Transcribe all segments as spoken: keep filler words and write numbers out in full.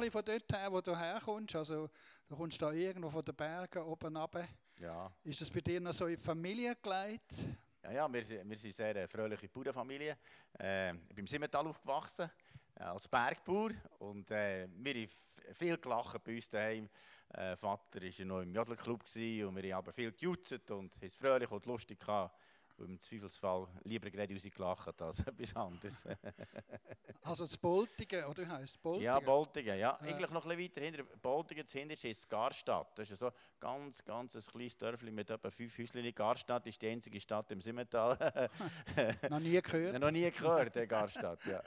bisschen von dort her, wo du herkommst? Also, du kommst da irgendwo von den Bergen oben runter. Ja. Ist das bei dir noch so in die Familie gelegt? Ja, ja, wir, sind- wir sind eine sehr fröhliche Bauernfamilie. Äh, ich bin im Simmental aufgewachsen, äh, als Bergbauer. Und äh, wir haben f- viel gelacht bei uns daheim. Äh, Vater war ja noch im Jodlerclub gewesen, und wir haben aber viel gejutzt und haben es fröhlich und lustig gehabt. Und im Zweifelsfall lieber gerade rausgelacht als etwas anderes. Also das Boltigen, oder wie heisst es? Ja, Boltigen? Boltigen, ja. Ja. Eigentlich noch ein bisschen weiter hinter. Boltigen, das hinterste ist Garstadt. Das ist so ganz, ganz ein kleines Dörfli mit etwa fünf Häuschen. Garstadt ist die einzige Stadt im Simmental. Noch nie gehört. Noch nie gehört, der Garstadt, ja.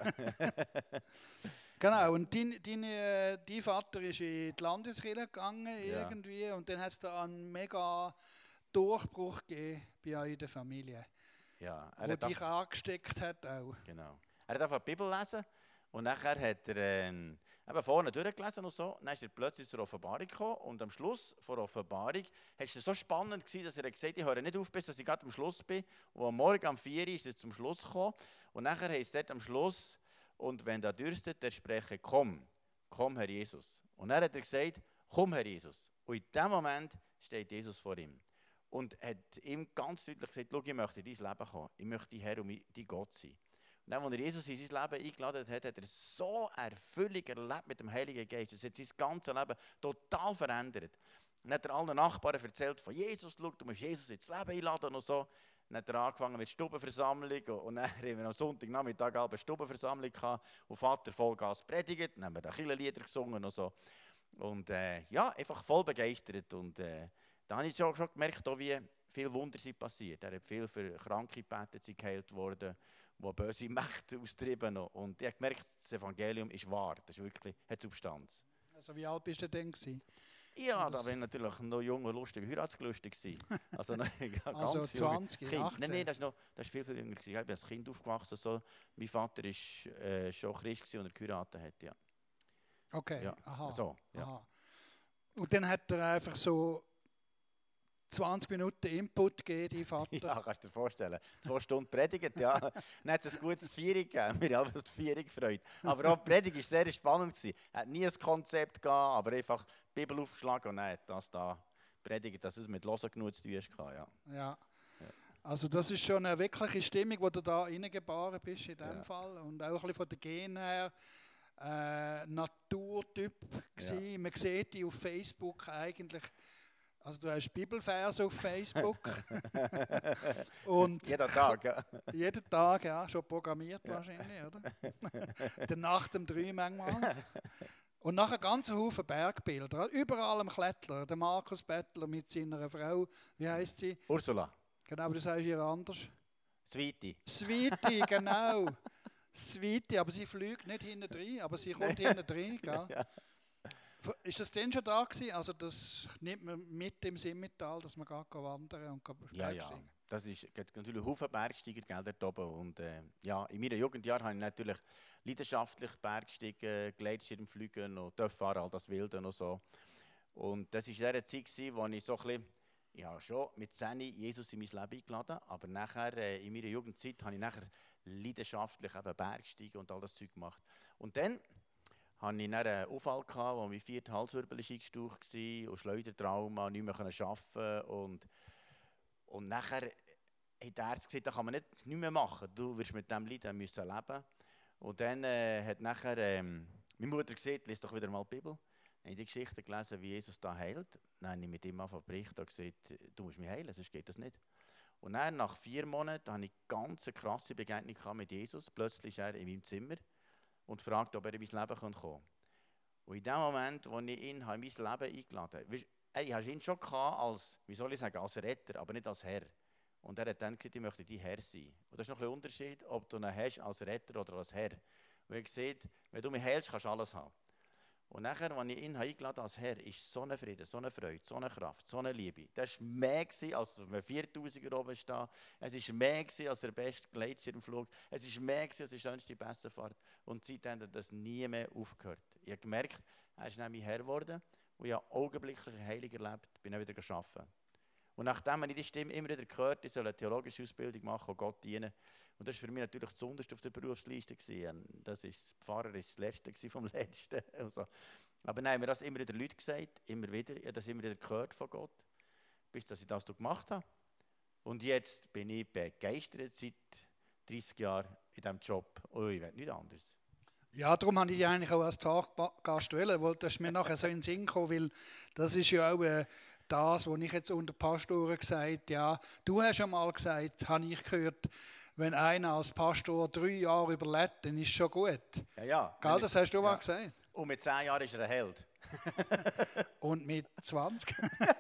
Genau, und dein, dein, äh, dein Vater ist in die Landeskirche gegangen Ja. irgendwie und dann hat es da einen mega Durchbruch gegeben bei euch in der Familie, Ja, er wo hat dich angesteckt hat auch. Genau. Er hat einfach die Bibel lesen und nachher hat er ähm, eben vorne durchgelesen und so. Dann ist er plötzlich zur Offenbarung gekommen und am Schluss der Offenbarung war es so spannend gewesen, dass er gesagt hat, ich höre nicht auf, bis dass ich gerade am Schluss bin. Und am Morgen um vier Uhr ist er zum Schluss gekommen und nachher heißt es dort am Schluss, und wenn da dürstet, der spreche, komm, komm Herr Jesus. Und dann hat er gesagt, komm Herr Jesus. Und in dem Moment steht Jesus vor ihm. Und hat ihm ganz deutlich gesagt, schau, ich möchte in dein Leben kommen. Ich möchte Herr und dein Gott sein. Und dann, als er Jesus in sein Leben eingeladen hat, hat er so Erfüllung erlebt mit dem Heiligen Geist. Das hat sein ganzes Leben total verändert. Und dann hat er allen Nachbarn erzählt von Jesus, schau, du musst Jesus ins Leben einladen und so. Dann hat er angefangen mit Stubenversammlung und dann haben wir am Sonntagnachmittag eine Stubenversammlung gehabt und Vater Vollgas predigt. Dann haben wir da Kirchenlieder gesungen und so. Und äh, ja, einfach voll begeistert. Und äh, da habe ich schon, schon gemerkt, auch, wie viele Wunder sind passiert. Er hat viel für Kranke gebetet, sie geheilt worden, die böse Mächte austrieben. Und ich habe gemerkt, das Evangelium ist wahr. Das ist wirklich, hat Substanz. Also wie alt bist du denn gewesen? Ja, Das- da war ich natürlich noch jung und lustig, heiratsgelustig gewesen. Also, noch ganz Also jung. zwanzig, Kind. achtzehn? Nein, nein, das ist, noch, das ist viel, viel jünger gewesen. Ich bin als Kind aufgewachsen. So. Mein Vater war äh, schon Christ gewesen, und er geheiratet hat. Ja. Okay, Ja, aha. so, ja. aha. Und dann hat er einfach so zwanzig Minuten Input gegeben, dein Vater. Ja, kannst du dir vorstellen. Zwei Stunden predigt, ja. Dann hat es ein gutes Vierig gegeben. Wir haben alle auf die Vierig gefreut. Aber auch die Predigt war sehr spannend gewesen. Er hat nie ein Konzept gehabt, aber einfach die Bibel aufgeschlagen und dann hat das da predigt, dass es mit Hören genug zu tun hatte. Ja. Ja. Also das ist schon eine wirkliche Stimmung, die du da reingeboren bist in dem Ja. Fall. Und auch ein bisschen von den Genen her äh, Naturtyp gewesen. Ja. Man sieht die auf Facebook eigentlich. Also du hast Bibelverse auf Facebook. Und Jeden Tag, ja. jeden Tag, ja, schon programmiert wahrscheinlich, oder? Dann nach dem drei manchmal. Und nachher ganz Haufen Bergbilder. Überall am Klettern. Der Markus Bettler mit seiner Frau, wie heisst sie? Ursula, Genau, aber das sagst du ihr anders. Sweetie. Sweetie, genau. Sweetie, aber sie fliegt nicht hinten drin, aber sie kommt hinten drin. Gell? Ja. Ist das denn schon da gewesen? Also das nimmt man mit im Simmental, dass man geht wandern und geht Ja, ja. Bergsteigen? Das ist es gibt natürlich Haufen Bergsteiger gell, dort oben. Und, äh, ja, in meinen Jugendjahren habe ich natürlich leidenschaftlich Bergsteigen, Gleitschirmfliegen und Töpffahren, all das Wilde und so. Und das war in der Zeit, wo ich so ein bisschen, ja, schon mit zehn Jesus in mein Leben eingeladen, aber nachher, äh, in meiner Jugendzeit habe ich nachher leidenschaftlich eben Bergsteigen und all das Zeug gemacht. Und dann hatte ich dann einen Unfall, gehabt, wo mein vierter Halswirbel eingestaucht war und Schleudertrauma, nicht mehr arbeiten und Und nachher hat der Arzt gesagt, das kann man nicht, nicht mehr machen. Du wirst mit diesem Leiden müssen leben. Und dann äh, hat nachher, ähm, meine Mutter gesagt, lies doch wieder mal die Bibel. Dann habe ich die Geschichte gelesen, wie Jesus da heilt. Dann habe ich mit ihm angefangen zu berichten und gesagt, du musst mich heilen, sonst geht das nicht. Und dann, nach vier Monaten, hatte ich eine ganz krasse Begegnung mit Jesus. Plötzlich ist er in meinem Zimmer und fragt, ob er in mein Leben kommen kann. Und in dem Moment, wo ich ihn in mein Leben eingeladen habe, ich hatte ihn schon als, wie soll ich sagen, als Retter, aber nicht als Herr. Und er hat dann gesagt, ich möchte dein Herr sein. Und das ist noch ein Unterschied, ob du ihn hast als Retter oder als Herr. Und er sagt, wenn du mich heilst, kannst du alles haben. Und nachher, als ich ihn eingeladen als Herr, ist so ein Frieden, so eine Freude, so eine Kraft, so eine Liebe. Das war mehr, als wenn viertausender oben steht. Es war mehr als der beste Gleitschirmflug. Es war mehr als die schönste Bessenfahrt. Und seitdem hat das nie mehr aufgehört. Ich habe gemerkt, er ist nämlich Herr geworden. Und ich habe augenblicklich heilig erlebt, bin dann wieder arbeiten. Und nachdem habe ich die Stimme immer wieder gehört, ich soll eine theologische Ausbildung machen und Gott dienen. Und das war für mich natürlich das Unterste auf der Berufsliste. Das ist, Pfarrer war das Letzte vom Letzten. Also, aber nein, mir das immer wieder Leute gesagt, immer wieder. Ich habe das immer wieder gehört von Gott, bis dass ich das gemacht habe. Und jetzt bin ich begeistert seit dreißig Jahren in diesem Job. Oh, ich will nichts anderes. Ja, darum habe ich dich eigentlich auch als Taggast wählen, weil das ist mir nachher so in den Sinn gekommen, weil das ist ja auch äh, das, was ich jetzt unter Pastoren gesagt habe. Ja, du hast ja mal gesagt, habe ich gehört, wenn einer als Pastor drei Jahre überlebt, dann ist es schon gut. Ja, ja. Gell, das hast du ja. mal gesagt. Und mit zehn Jahren ist er ein Held. Und mit zwanzig?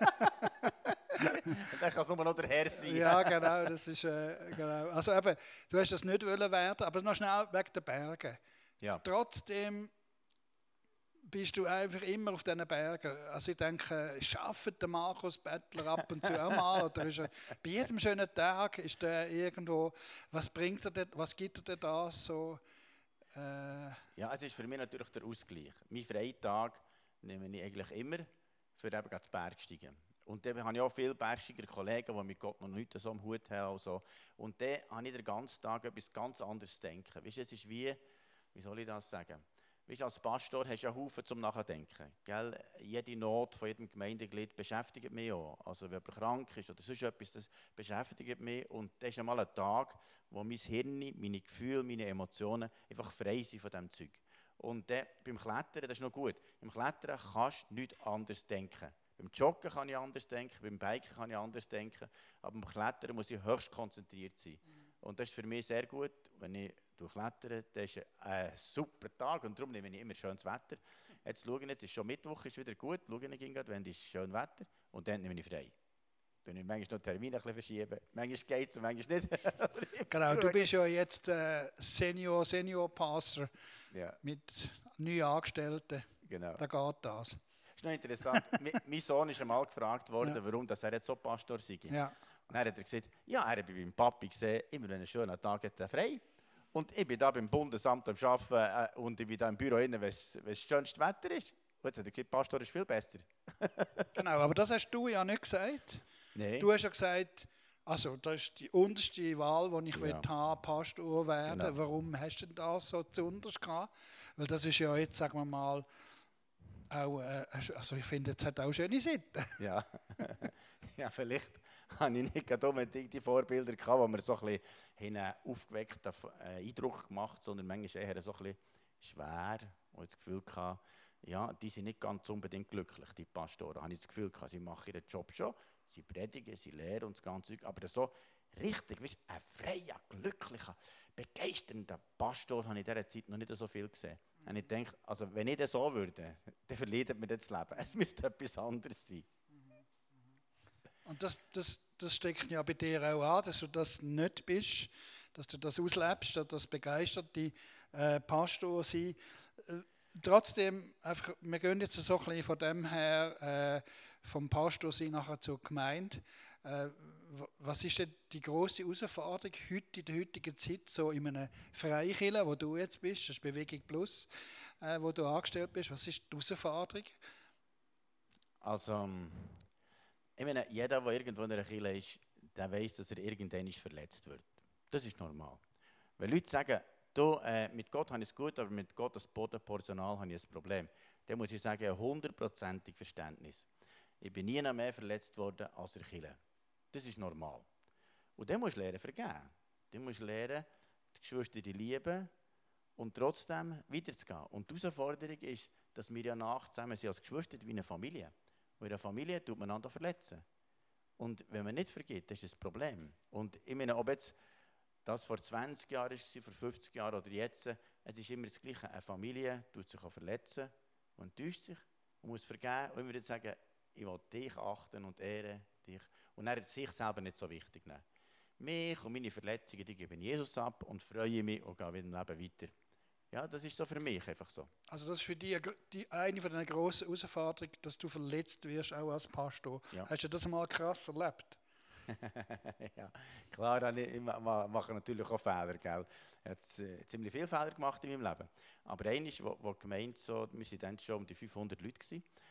Dann kann es nur noch der Herr sein. Ja, genau, das ist, äh, genau. Also eben, du hast das nicht wollen werden, aber noch schnell wegen der Berge. Ja. Trotzdem bist du einfach immer auf diesen Bergen. Also ich denke, schafft der Markus Bettler ab und zu auch mal? Oder ist er, bei jedem schönen Tag ist der irgendwo, was bringt er denn, was gibt er denn da so? Äh, ja, es ist für mich natürlich der Ausgleich. Mein Freitag nehme ich eigentlich immer für eben das Bergsteigen. Und dann habe ich auch viele Bergsteiger Kollegen, die mit Gott noch nichts so am Hut haben. Und, so. Und dann habe ich den ganzen Tag etwas ganz anderes zu denken. Weißt, es ist wie, wie soll ich das sagen? Weißt, als Pastor hast du einen Haufen zum Nachdenken. Gell? Jede Not von jedem Gemeindeglied beschäftigt mich auch. Also wenn jemand krank ist oder sonst etwas, das beschäftigt mich. Und das ist einmal ein Tag, wo mein Hirn, meine Gefühle, meine Emotionen einfach frei sind von diesem Zeug. Und dann, beim Klettern, das ist noch gut, beim Klettern kannst du nichts anderes denken. Beim Joggen kann ich anders denken, beim Biken kann ich anders denken, aber beim Klettern muss ich höchst konzentriert sein. Mhm. Und das ist für mich sehr gut, wenn ich durchklettere, das ist ein super Tag und darum nehme ich immer schönes Wetter. Jetzt schauen, jetzt ist schon Mittwoch, ist wieder gut, schauen ich gerade, wenn es schön Wetter und dann nehme ich frei. Dann ich manchmal noch Termine ein bisschen verschieben, manchmal geht es und manchmal nicht. Genau, du bist ja jetzt äh, Senior, Senior-Pastor ja. Mit neun Angestellten, genau. Da geht das. Das ist noch interessant. Mein Sohn ist einmal gefragt worden, ja. warum dass er jetzt so Pastor sei. Ja. Und dann hat er gesagt, ja, er hat bei meinem Papi gesehen, immer wenn ein schöner Tag hat er frei. Und ich bin da beim Bundesamt am Arbeiten äh, und ich bin da im Büro rein, wenn es das schönste Wetter ist. Und jetzt hat er gesagt, Pastor ist viel besser. Genau, aber das hast du ja nicht gesagt. Nein. Du hast ja gesagt, also das ist die unterste Wahl, die ich ja. haben, Pastor werden. Genau. Warum hast du denn das so zuunterst gehabt? Weil das ist ja jetzt, sagen wir mal, auch, äh, also ich finde, es hat auch schöne Seiten. Ja. Ja, vielleicht habe ich nicht unbedingt die Vorbilder gehabt, wo mir so ein bisschen einen aufgeweckten Eindruck gemacht, sondern manchmal eher so ein bisschen schwer, wo ich das Gefühl hatte, ja, die sind nicht ganz unbedingt glücklich, die Pastoren. Habe ich das Gefühl gehabt, sie machen ihren Job schon, sie predigen, sie lehren und das ganze Zeug, aber so richtig, weißt, ein freier, glücklicher, begeisternder Pastor habe ich in dieser Zeit noch nicht so viel gesehen. Mhm. Und ich denke, also wenn ich das so würde, dann verliert mir das Leben. Es müsste etwas anderes sein. Und das, das, das steckt ja bei dir auch an, dass du das nicht bist, dass du das auslebst, dass das begeisterte äh, Pastor sein. Äh, trotzdem, einfach, wir gehen jetzt so ein bisschen von dem her, äh, vom Pastor sein nachher zur Gemeinde. Äh, was ist denn die grosse Herausforderung heute in der heutigen Zeit, so in einem Freikirche, wo du jetzt bist, das ist Bewegung Plus, äh, wo du angestellt bist, was ist die Herausforderung? Also, ich meine, jeder, der irgendwo in einer Kirche ist, der weiss, dass er irgendwann verletzt wird. Das ist normal. Wenn Leute sagen, du, äh, mit Gott habe ich es gut, aber mit Gottes Bodenpersonal habe ich ein Problem, dann muss ich sagen, hundertprozentig Verständnis. Ich bin nie mehr verletzt worden als in der Kirche. Das ist normal. Und dann musst du lernen vergeben. Dann musst du lernen, die Geschwister zu lieben und trotzdem weiterzugehen. Und die Herausforderung ist, dass wir ja nach zusammen sind als Geschwister wie eine Familie. Und in einer Familie tut man einander verletzen. Und wenn man nicht vergibt, das ist ein Problem. Und ich meine, ob jetzt das vor zwanzig Jahren war, vor fünfzig Jahren oder jetzt, es ist immer das Gleiche. Eine Familie tut sich auch verletzen und täuscht sich und muss vergeben und immer sagen, ich will dich achten und ehren, dich. Und er hat sich selber nicht so wichtig nehmen. Mich und meine Verletzungen, die geben Jesus ab und freue mich und gehe wieder im Leben weiter. Ja, das ist so für mich einfach so. Also das ist für dich die, eine von den grossen Herausforderungen, dass du verletzt wirst, auch als Pastor. Ja. Hast du das mal krass erlebt? Ja, klar, ich mache natürlich auch Fehler. Gell? Ich habe äh, ziemlich viele Fehler gemacht in meinem Leben. Aber eines, wo, wo gemeint so, wir waren dann schon um die fünfhundert Leute gewesen.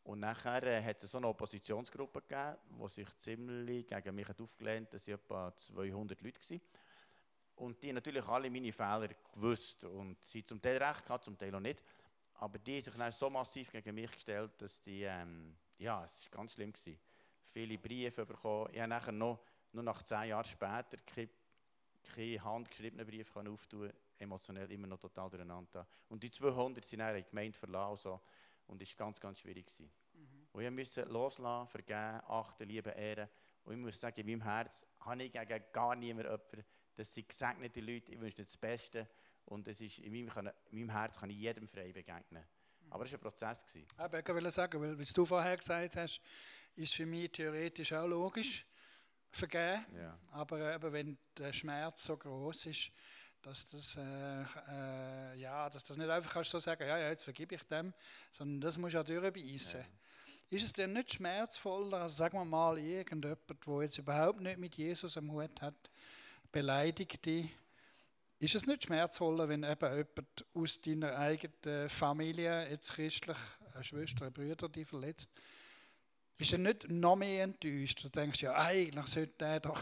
Und nachher äh, hat es so eine Oppositionsgruppe gegeben, die sich ziemlich gegen mich hat aufgelehnt hat. Das waren etwa zweihundert Leute gewesen. Und die haben natürlich alle meine Fehler gewusst und sie zum Teil recht gehabt, zum Teil auch nicht. Aber die haben sich dann so massiv gegen mich gestellt, dass die, ähm, ja, es war ganz schlimm gewesen. Viele Briefe bekommen. Ich habe nachher noch, noch nach zehn Jahren später keinen kein handgeschriebenen Brief auftun, emotionell immer noch total durcheinander. Und die zweihundert sind dann in die Gemeinde verlassen. So. Und es war ganz, ganz schwierig gewesen. Mhm. Und ich musste loslassen, vergeben, achten, lieben, ehren. Und ich muss sagen, in meinem Herz habe ich gegen gar niemanden jemanden. Das sind gesegnete Leute, ich wünsche dir das Beste. Und es ist, in, meinem, kann, in meinem Herz kann ich jedem frei begegnen. Aber es war ein Prozess. Gewesen. Ich wollte sagen, weil, wie du vorher gesagt hast, ist für mich theoretisch auch logisch, vergeben. Ja. Aber eben, wenn der Schmerz so groß ist, dass das, äh, äh, ja, dass das nicht einfach kannst so sagen, ja, ja, jetzt vergebe ich dem, sondern das musst du auch durchbeissen. Ja. Ist es denn nicht schmerzvoller, also sagen wir mal, irgendjemand, der jetzt überhaupt nicht mit Jesus am Hut hat, beleidigt dich? Ist es nicht schmerzvoller, wenn eben jemand aus deiner eigenen Familie, jetzt christlich, eine Schwester, eine Brüder, die verletzt? Bist du nicht noch mehr enttäuscht? Du denkst, ja, eigentlich sollte der doch...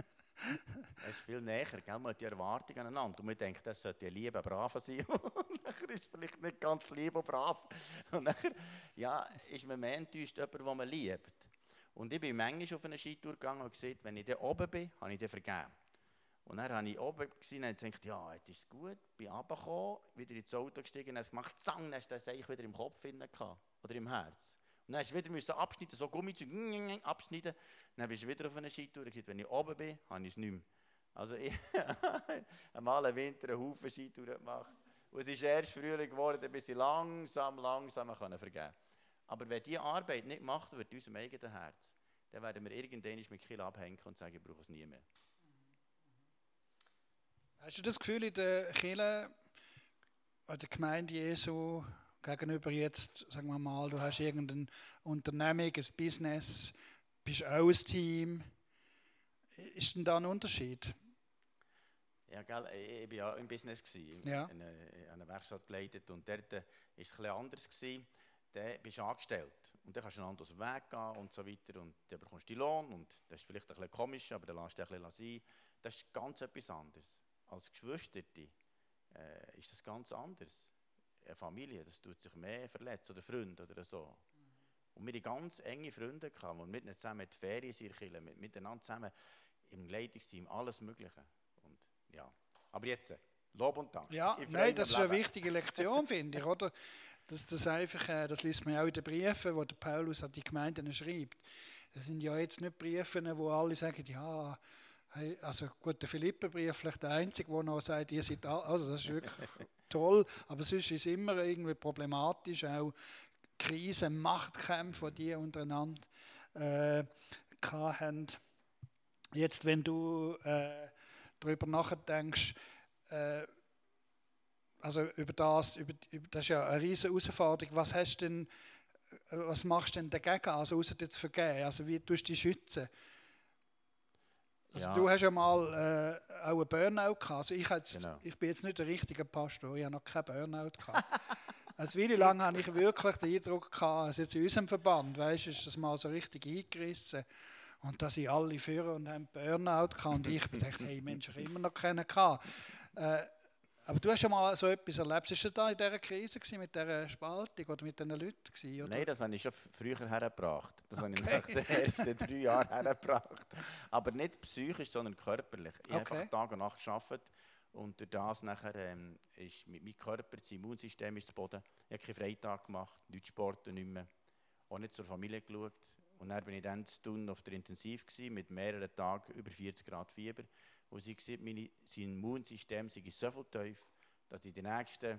Es ist viel näher, gell? Man hat die Erwartungen aneinander. Und man denkt, das sollte ja lieb und brav sein. Und nachher ist es vielleicht nicht ganz lieb und brav. Und nachher ja, ist man mehr enttäuscht, jemand, den man liebt. Und ich bin manchmal auf eine Skitour gegangen und gesagt, wenn ich da oben bin, habe ich den vergeben. Und dann habe ich oben gesehen und gedacht, ja, jetzt ist es gut. Bin runtergekommen, wieder ins Auto gestiegen und habe es gemacht, zang, dann hast du das eigentlich wieder im Kopf gehabt, oder im Herz. Und dann musst du wieder abschneiden, so Gummizeug abschneiden. Dann bist du wieder auf einer Skitour und gesagt, wenn ich oben bin, habe ich es nicht mehr. Also ich habe einmal im Winter einen Haufen Skitouren gemacht. Und es ist erst Frühling geworden, bis ich langsam, langsam vergeben konnte. Aber wenn diese Arbeit nicht gemacht wird in unserem eigenen Herz, dann werden wir irgendwann mit Kiel abhängen und sagen, ich brauche es nie mehr. Hast du das Gefühl in der Kirche, in der Gemeinde Jesu, gegenüber jetzt, sagen wir mal, du hast irgendein Unternehmen, ein Business, bist auch ein Team, ist denn da ein Unterschied? Ja, gell, ich war ja im Business, ich ja. habe eine, eine Werkstatt geleitet und dort war es etwas anders. Da bist du angestellt und dann kannst du einen anderen Weg gehen und so weiter und dann bekommst du den Lohn und das ist vielleicht ein bisschen komisch, aber dann lässt du ein bisschen sein. Das ist ganz etwas anderes. Als Geschwisterte äh, ist das ganz anders. Eine Familie, das tut sich mehr verletzt oder Freunde oder so. Mhm. Und wir hatten ganz enge Freunde gehabt, und mit ihnen zusammen in die Ferien sind, mit, miteinander zusammen im Leitungsteam, alles Mögliche. Und, ja. Aber jetzt, Lob und Dank. Ja, nein, das ist eine wichtige Lektion, finde ich, oder? Das, das, einfach, das liest man auch in den Briefen, die Paulus an die Gemeinden schreibt. Das sind ja jetzt nicht Briefe, wo alle sagen, ja, hey, also gut, der Philipperbrief vielleicht der einzige, der noch sagt, ihr seid alle, also das ist wirklich toll, aber sonst ist es immer irgendwie problematisch, auch Krisen, Machtkämpfe, die die untereinander äh, hatten. Jetzt, wenn du äh, darüber nachdenkst, äh, also über das, über, über, das ist ja eine riesige Herausforderung, was hast denn, was machst du denn dagegen, also außer dir zu vergeben, also wie tust du dich schützen? Also ja. Du hast ja mal äh, auch einen Burnout gehabt. Also ich, jetzt, genau. ich bin jetzt nicht der richtige Pastor, ich habe noch keinen Burnout gehabt. Also wie lange habe ich wirklich den Eindruck gehabt, also jetzt in unserem Verband, weißt, ist das mal so richtig eingerissen. Und da sind alle führen und haben Burnout gehabt. Und ich dachte, hey Mensch, ich habe immer noch keinen gehabt. Äh, aber du hast ja mal so etwas erlebt. Ist das da in dieser Krise gewesen, mit dieser Spaltung oder mit diesen Leuten gewesen, oder? Nein, das habe ich schon früher hergebracht. Das okay. habe ich nach den ersten drei Jahren hergebracht. Aber nicht psychisch, sondern körperlich. Ich okay. habe einfach Tag und Nacht gearbeitet. Und durch das nachher, ähm, ist mit meinem Körper, das Immunsystem ist zu Boden. Ich habe keinen Freitag gemacht, nicht Sport nicht mehr. Auch nicht zur Familie geschaut. Und dann bin ich dann zu tun auf der Intensiv gewesen, mit mehreren Tagen über vierzig Grad Fieber. Und sie gesagt, mein Immunsystem sei so viel tief, dass ich die nächsten,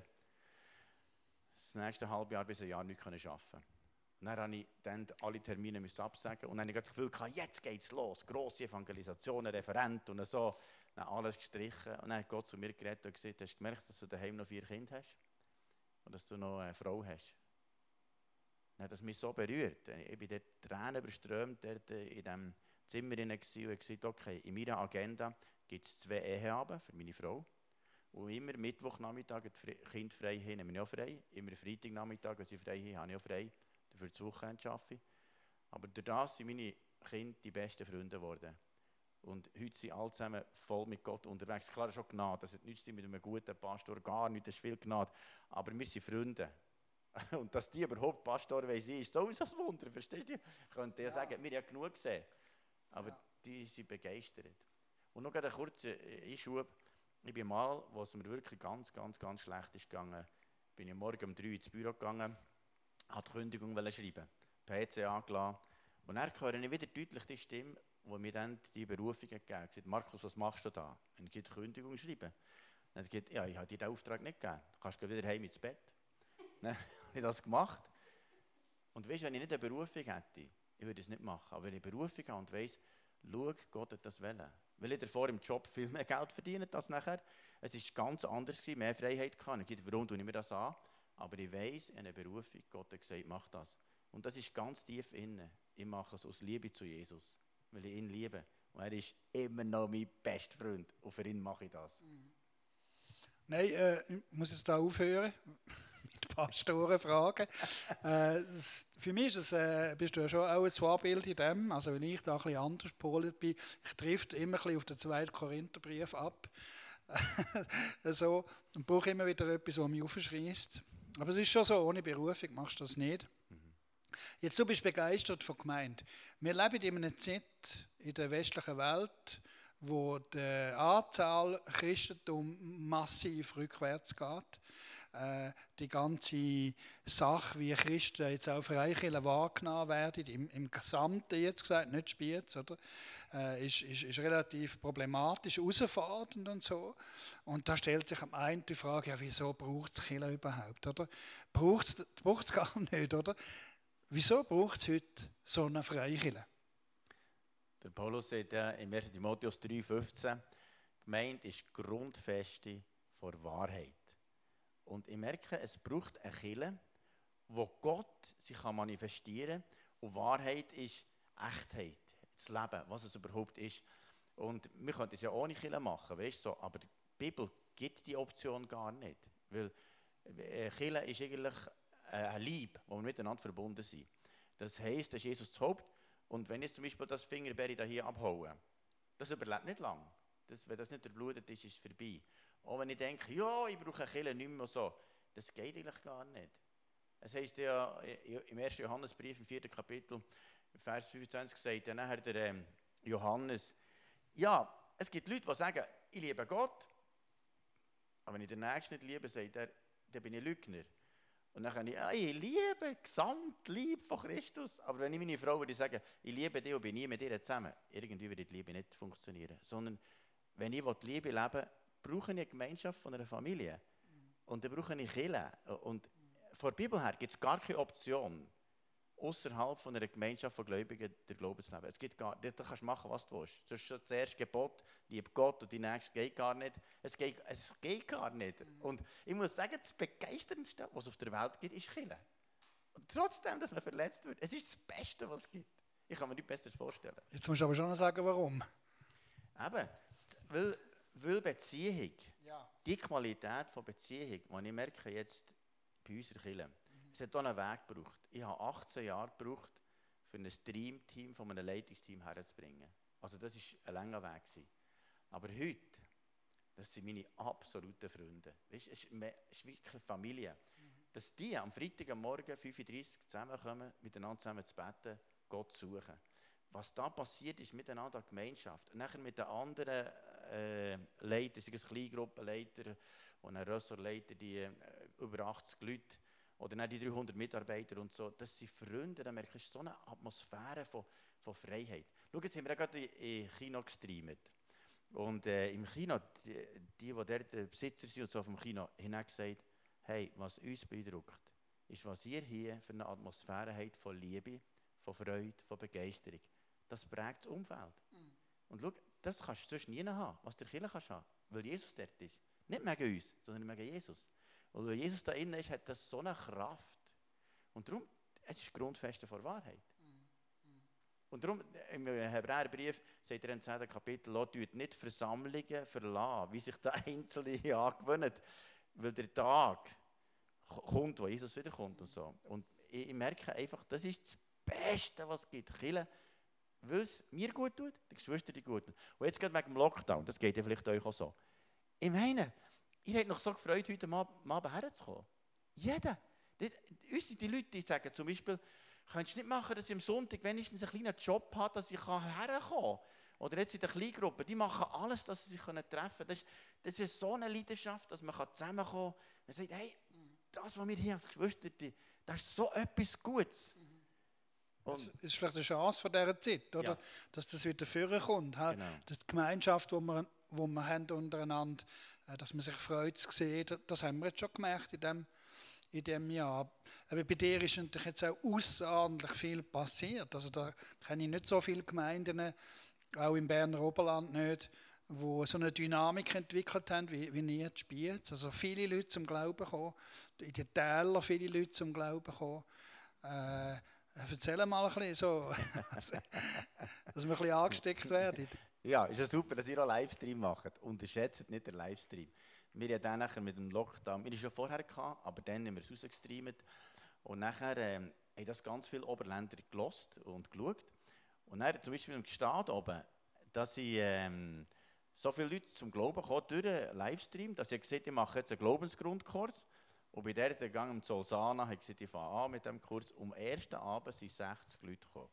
das nächste halbe Jahr bis ein Jahr nicht arbeiten konnte. Und dann musste ich dann alle Termine absagen. Und dann hatte ich das Gefühl, jetzt geht es los. Grosse Evangelisation, Referent und so. Dann alles gestrichen. Und dann hat Gott zu mir geredet und gesagt, hast du gemerkt, dass du daheim noch vier Kinder hast? Und dass du noch eine Frau hast? Dann hat das mich so berührt. Ich bin dort Tränen überströmt dort in diesem Zimmer und habe gesagt, okay, in meiner Agenda gibt es zwei Eheabende für meine Frau. Und immer Mittwochnachmittag, wenn die Kinder frei haben, nehmen wir auch frei. Immer Freitagnachmittag, wenn sie frei haben, habe ich auch frei. für das Wochenende arbeite. Aber durch das sind meine Kinder die besten Freunde geworden. Und heute sind alle zusammen voll mit Gott unterwegs. Klar, schon Gnade, das hat nichts zu tun mit einem guten Pastor, gar nichts, das ist viel Gnade. Aber wir sind Freunde. Und dass die überhaupt Pastor sein, ist sowieso ein Wunder, verstehst du? Ich könnte ja sagen, wir haben ja genug gesehen. Aber ja. Die sind begeistert. Und noch einen kurzen Einschub. Ich bin mal, wo es mir wirklich ganz, ganz, ganz schlecht ist gegangen, bin ich morgen um drei ins Büro gegangen, wollte die Kündigung schreiben, P C angelassen. Und dann höre ich wieder deutlich die Stimme, die mir dann die Berufung gegeben hat. Gesagt, Markus, was machst du da? Und ich die Kündigung schreiben. Dann hat er gesagt, ja, ich habe dir den Auftrag nicht gegeben. Du kannst wieder heim ins Bett. Dann habe ich das gemacht. Und weißt, wenn ich nicht eine Berufung hätte, ich würde es nicht machen. Aber wenn ich eine Berufung habe und weiss, schau, Gott hat das wollen. Weil ich davor im Job viel mehr Geld verdiene als nachher. Es war ganz anders, mehr Freiheit hatte. Ich dachte, warum tue ich mir das an? Aber ich weiss, in einer Berufung, Gott hat gesagt, mach das. Und das ist ganz tief innen. Ich mache es aus Liebe zu Jesus. Weil ich ihn liebe. Und er ist immer noch mein bester Freund. Und für ihn mache ich das. Mhm. Nein, äh, ich muss jetzt da aufhören mit Pastorenfragen. äh, für mich ist es, äh, bist du ja schon auch ein Vorbild in dem. Also wenn ich da ein bisschen anders gepolt bin, ich treffe immer ein bisschen auf den zweiten Korintherbrief ab. so, und brauche immer wieder etwas, was mich aufschreisst. Aber es ist schon so, ohne Berufung machst du das nicht. Jetzt, du bist begeistert von Gemeinde. Wir leben in einer Zeit in der westlichen Welt, wo die Anzahl Christentum massiv rückwärts geht. Äh, die ganze Sache, wie Christen jetzt auch Freikirchen wahrgenommen werden, im, im Gesamten jetzt gesagt, nicht Spiez, oder? Äh, ist, ist, ist relativ problematisch, herausfordernd und so. Und da stellt sich am einen die Frage, ja, wieso braucht es Kirche überhaupt? Oder? Braucht es gar nicht, oder? Wieso braucht es heute so eine Freikirche? Der Paulus sagt ja im ersten Timotheus drei fünfzehn, gemeint ist Grundfeste vor Wahrheit. Und ich merke, es braucht eine Kirche, wo Gott sich manifestieren kann. Und Wahrheit ist Echtheit, das Leben, was es überhaupt ist. Und wir können es ja ohne Kirche machen, weißt, so, aber die Bibel gibt die Option gar nicht. Weil Kirche ist eigentlich ein Leib, wo wir miteinander verbunden sind. Das heisst, dass Jesus das Haupt. Und wenn ich zum Beispiel das Fingerbeere hier abhaue, das überlebt nicht lang. Das, wenn das nicht verblutet ist, ist es vorbei. Auch wenn ich denke, ja, ich brauche eine Kirche nicht mehr so, das geht eigentlich gar nicht. Es heisst ja im ersten Johannesbrief, im vierten Kapitel, Vers fünfundzwanzig, sagt ja nachher der ähm, Johannes, ja, es gibt Leute, die sagen, ich liebe Gott, aber wenn ich den Nächsten nicht liebe, sagt er, dann bin ich Lügner. Und dann kann ich, ah, ich liebe Gesamtliebe von Christus. Aber wenn ich meine Frau würde sagen, ich liebe dich und bin nie mit dir zusammen, irgendwie würde die Liebe nicht funktionieren. Sondern wenn ich die Liebe lebe, brauche ich eine Gemeinschaft von einer Familie. Und dann brauche ich Kirche. Und von der Bibel her gibt es gar keine Option, außerhalb von einer Gemeinschaft von Gläubigen der Glaubensleben. Es gibt gar, da kannst du machen, was du willst. Das ist schon das erste Gebot, liebe Gott und die nächste geht gar nicht. Es geht, es geht gar nicht. Und ich muss sagen, das Begeisterndste, was es auf der Welt gibt, ist Kirche. Und trotzdem, dass man verletzt wird, es ist das Beste, was es gibt. Ich kann mir nichts Besseres vorstellen. Jetzt musst du aber schon noch sagen, warum. Eben, weil, weil Beziehung, ja. Die Qualität von Beziehung, die ich merke jetzt bei unserer Kirche, es hat hier einen Weg gebraucht. Ich habe achtzehn Jahre gebraucht, für ein Streamteam von einem Leitungsteam herzubringen. Also das war ein langer Weg. Aber heute, das sind meine absoluten Freunde. Weißt, es ist wirklich eine Familie. Mhm. Dass die am Freitag am Morgen fünf Uhr dreißig zusammenkommen, miteinander zusammen zu beten, Gott zu suchen. Was da passiert, ist miteinander eine Gemeinschaft. Und nachher mit den anderen äh, Leitern, sei es Kleingruppenleiter und ein Ressortleiter, die äh, über achtzig Leute, oder dann die dreihundert Mitarbeiter und so, das sind Freunde, da merkst du, so eine Atmosphäre von, von Freiheit. Schau, jetzt haben wir gerade im Kino gestreamt. Und äh, im Kino, die, die, die dort Besitzer sind und so vom Kino, haben gesagt, hey, was uns beeindruckt, ist, was ihr hier für eine Atmosphäre habt von Liebe, von Freude, von Begeisterung. Das prägt das Umfeld. Mhm. Und schau, das kannst du sonst nie haben, was der Kirche kannst haben, weil Jesus dort ist. Nicht wegen uns, sondern wegen Jesus. Und weil Jesus da innen ist, hat das so eine Kraft. Und darum, es ist Grundfeste vor Wahrheit. Mm. Und darum, im Hebräerbrief sagt er im zehnten Kapitel, lasst nicht Versammlungen verlassen, wie sich der Einzelne angewöhnt. Weil der Tag kommt, wo Jesus wiederkommt und so. Und ich merke einfach, das ist das Beste, was es gibt. Kirche, weil es mir gut tut, die Geschwister die gut tun. Und jetzt gerade wegen dem Lockdown, das geht ja vielleicht euch auch so. Ich meine, ihr habt noch so gefreut, heute Abend herzukommen. Jeder. Das, unsere die Leute die sagen zum Beispiel, könntest du nicht machen, dass ich am Sonntag wenigstens einen kleinen Job habe, dass ich herkommen kann. Oder jetzt in der Kleingruppe, die machen alles, dass sie sich treffen können. Das, das ist so eine Leidenschaft, dass man zusammenkommen kann. Man sagt, hey, das, was wir hier als Geschwister, das ist so etwas Gutes. Und das ist vielleicht eine Chance von dieser Zeit, oder? Ja. Dass das wieder vorkommt. Genau. Die Gemeinschaft, die wir, die wir haben untereinander, dass man sich freut zu sehen, das haben wir jetzt schon gemerkt in diesem in dem Jahr. Aber bei dir ist natürlich jetzt auch außerordentlich viel passiert. Also da kenne ich nicht so viele Gemeinden, auch im Berner Oberland nicht, die so eine Dynamik entwickelt haben, wie, wie ihr jetzt spielt. Also viele Leute zum Glauben kommen, in den Tälern viele Leute zum Glauben kommen. Äh, erzähl mal ein bisschen so, dass wir ein bisschen angesteckt werden. Ja, ist ja super, dass ihr auch Livestream macht. Unterschätzt nicht den Livestream. Wir haben dann nachher mit dem Lockdown, wir hatten es schon vorher gehabt, aber dann haben wir es rausgestreamt. Und nachher ähm, haben das ganz viele Oberländer gelost und geschaut. Und dann zum Beispiel im Gestad oben, dass ich ähm, so viele Leute zum Glauben kommen durch einen Livestream, dass ich gesagt habe, ich mache jetzt einen Glaubensgrundkurs. Und bei der Gang im Zolsana habe ich gesagt, ich fange an mit diesem Kurs. Am ersten Abend sind sechzig Leute gekommen.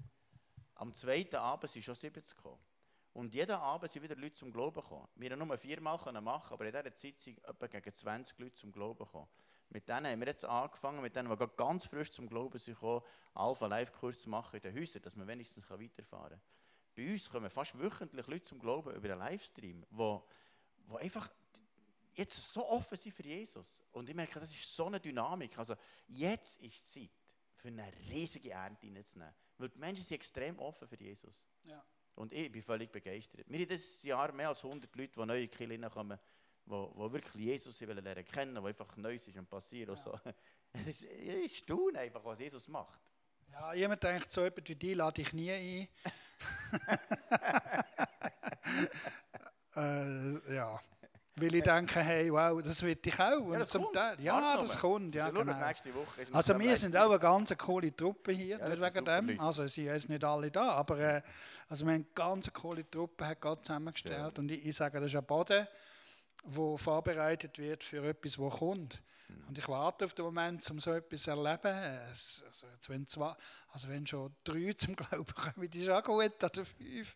Am zweiten Abend sind schon siebzig gekommen. Und jeden Abend sind wieder Leute zum Glauben gekommen. Wir konnten nur viermal machen, aber in dieser Zeit sind etwa gegen zwanzig Leute zum Glauben gekommen. Mit denen haben wir jetzt angefangen, mit denen, die ganz frisch zum Glauben sind gekommen, Alpha-Live-Kurs zu machen in den Häusern, dass man wenigstens weiterfahren kann. Bei uns kommen fast wöchentlich Leute zum Glauben über einen Livestream, wo, wo einfach jetzt so offen sind für Jesus. Und ich merke, das ist so eine Dynamik. Also jetzt ist Zeit, für eine riesige Ernte hineinzunehmen. Weil die Menschen sind extrem offen für Jesus. Ja. Und ich bin völlig begeistert. Wir haben dieses Jahr mehr als hundert Leute, die neu in die Kirche hineinkommen, die wirklich Jesus lernen kennen, die einfach Neues ist und passiert. Ja. So. Ich staune einfach, was Jesus macht. Ja, jemand denkt, so jemand wie die lade ich nie ein. äh, ja. Weil ich denke, hey, wow, das will ich auch. Ja, das zum kommt. Teil, ja, das kommt. Ja, genau. Nächste Woche also wir sind auch eine ganz coole Truppe hier, ja, nicht wegen dem. Leute. Also sie sind jetzt nicht alle da, aber äh, also wir haben eine ganz coole Truppe hat Gott zusammengestellt. Ja. Und ich, ich sage, das ist ein Boden, der vorbereitet wird für etwas, das kommt. Mhm. Und ich warte auf den Moment, um so etwas zu erleben. Also, jetzt, wenn, zwei, also wenn schon drei zum Glauben kommen, das ist auch gut, oder fünf.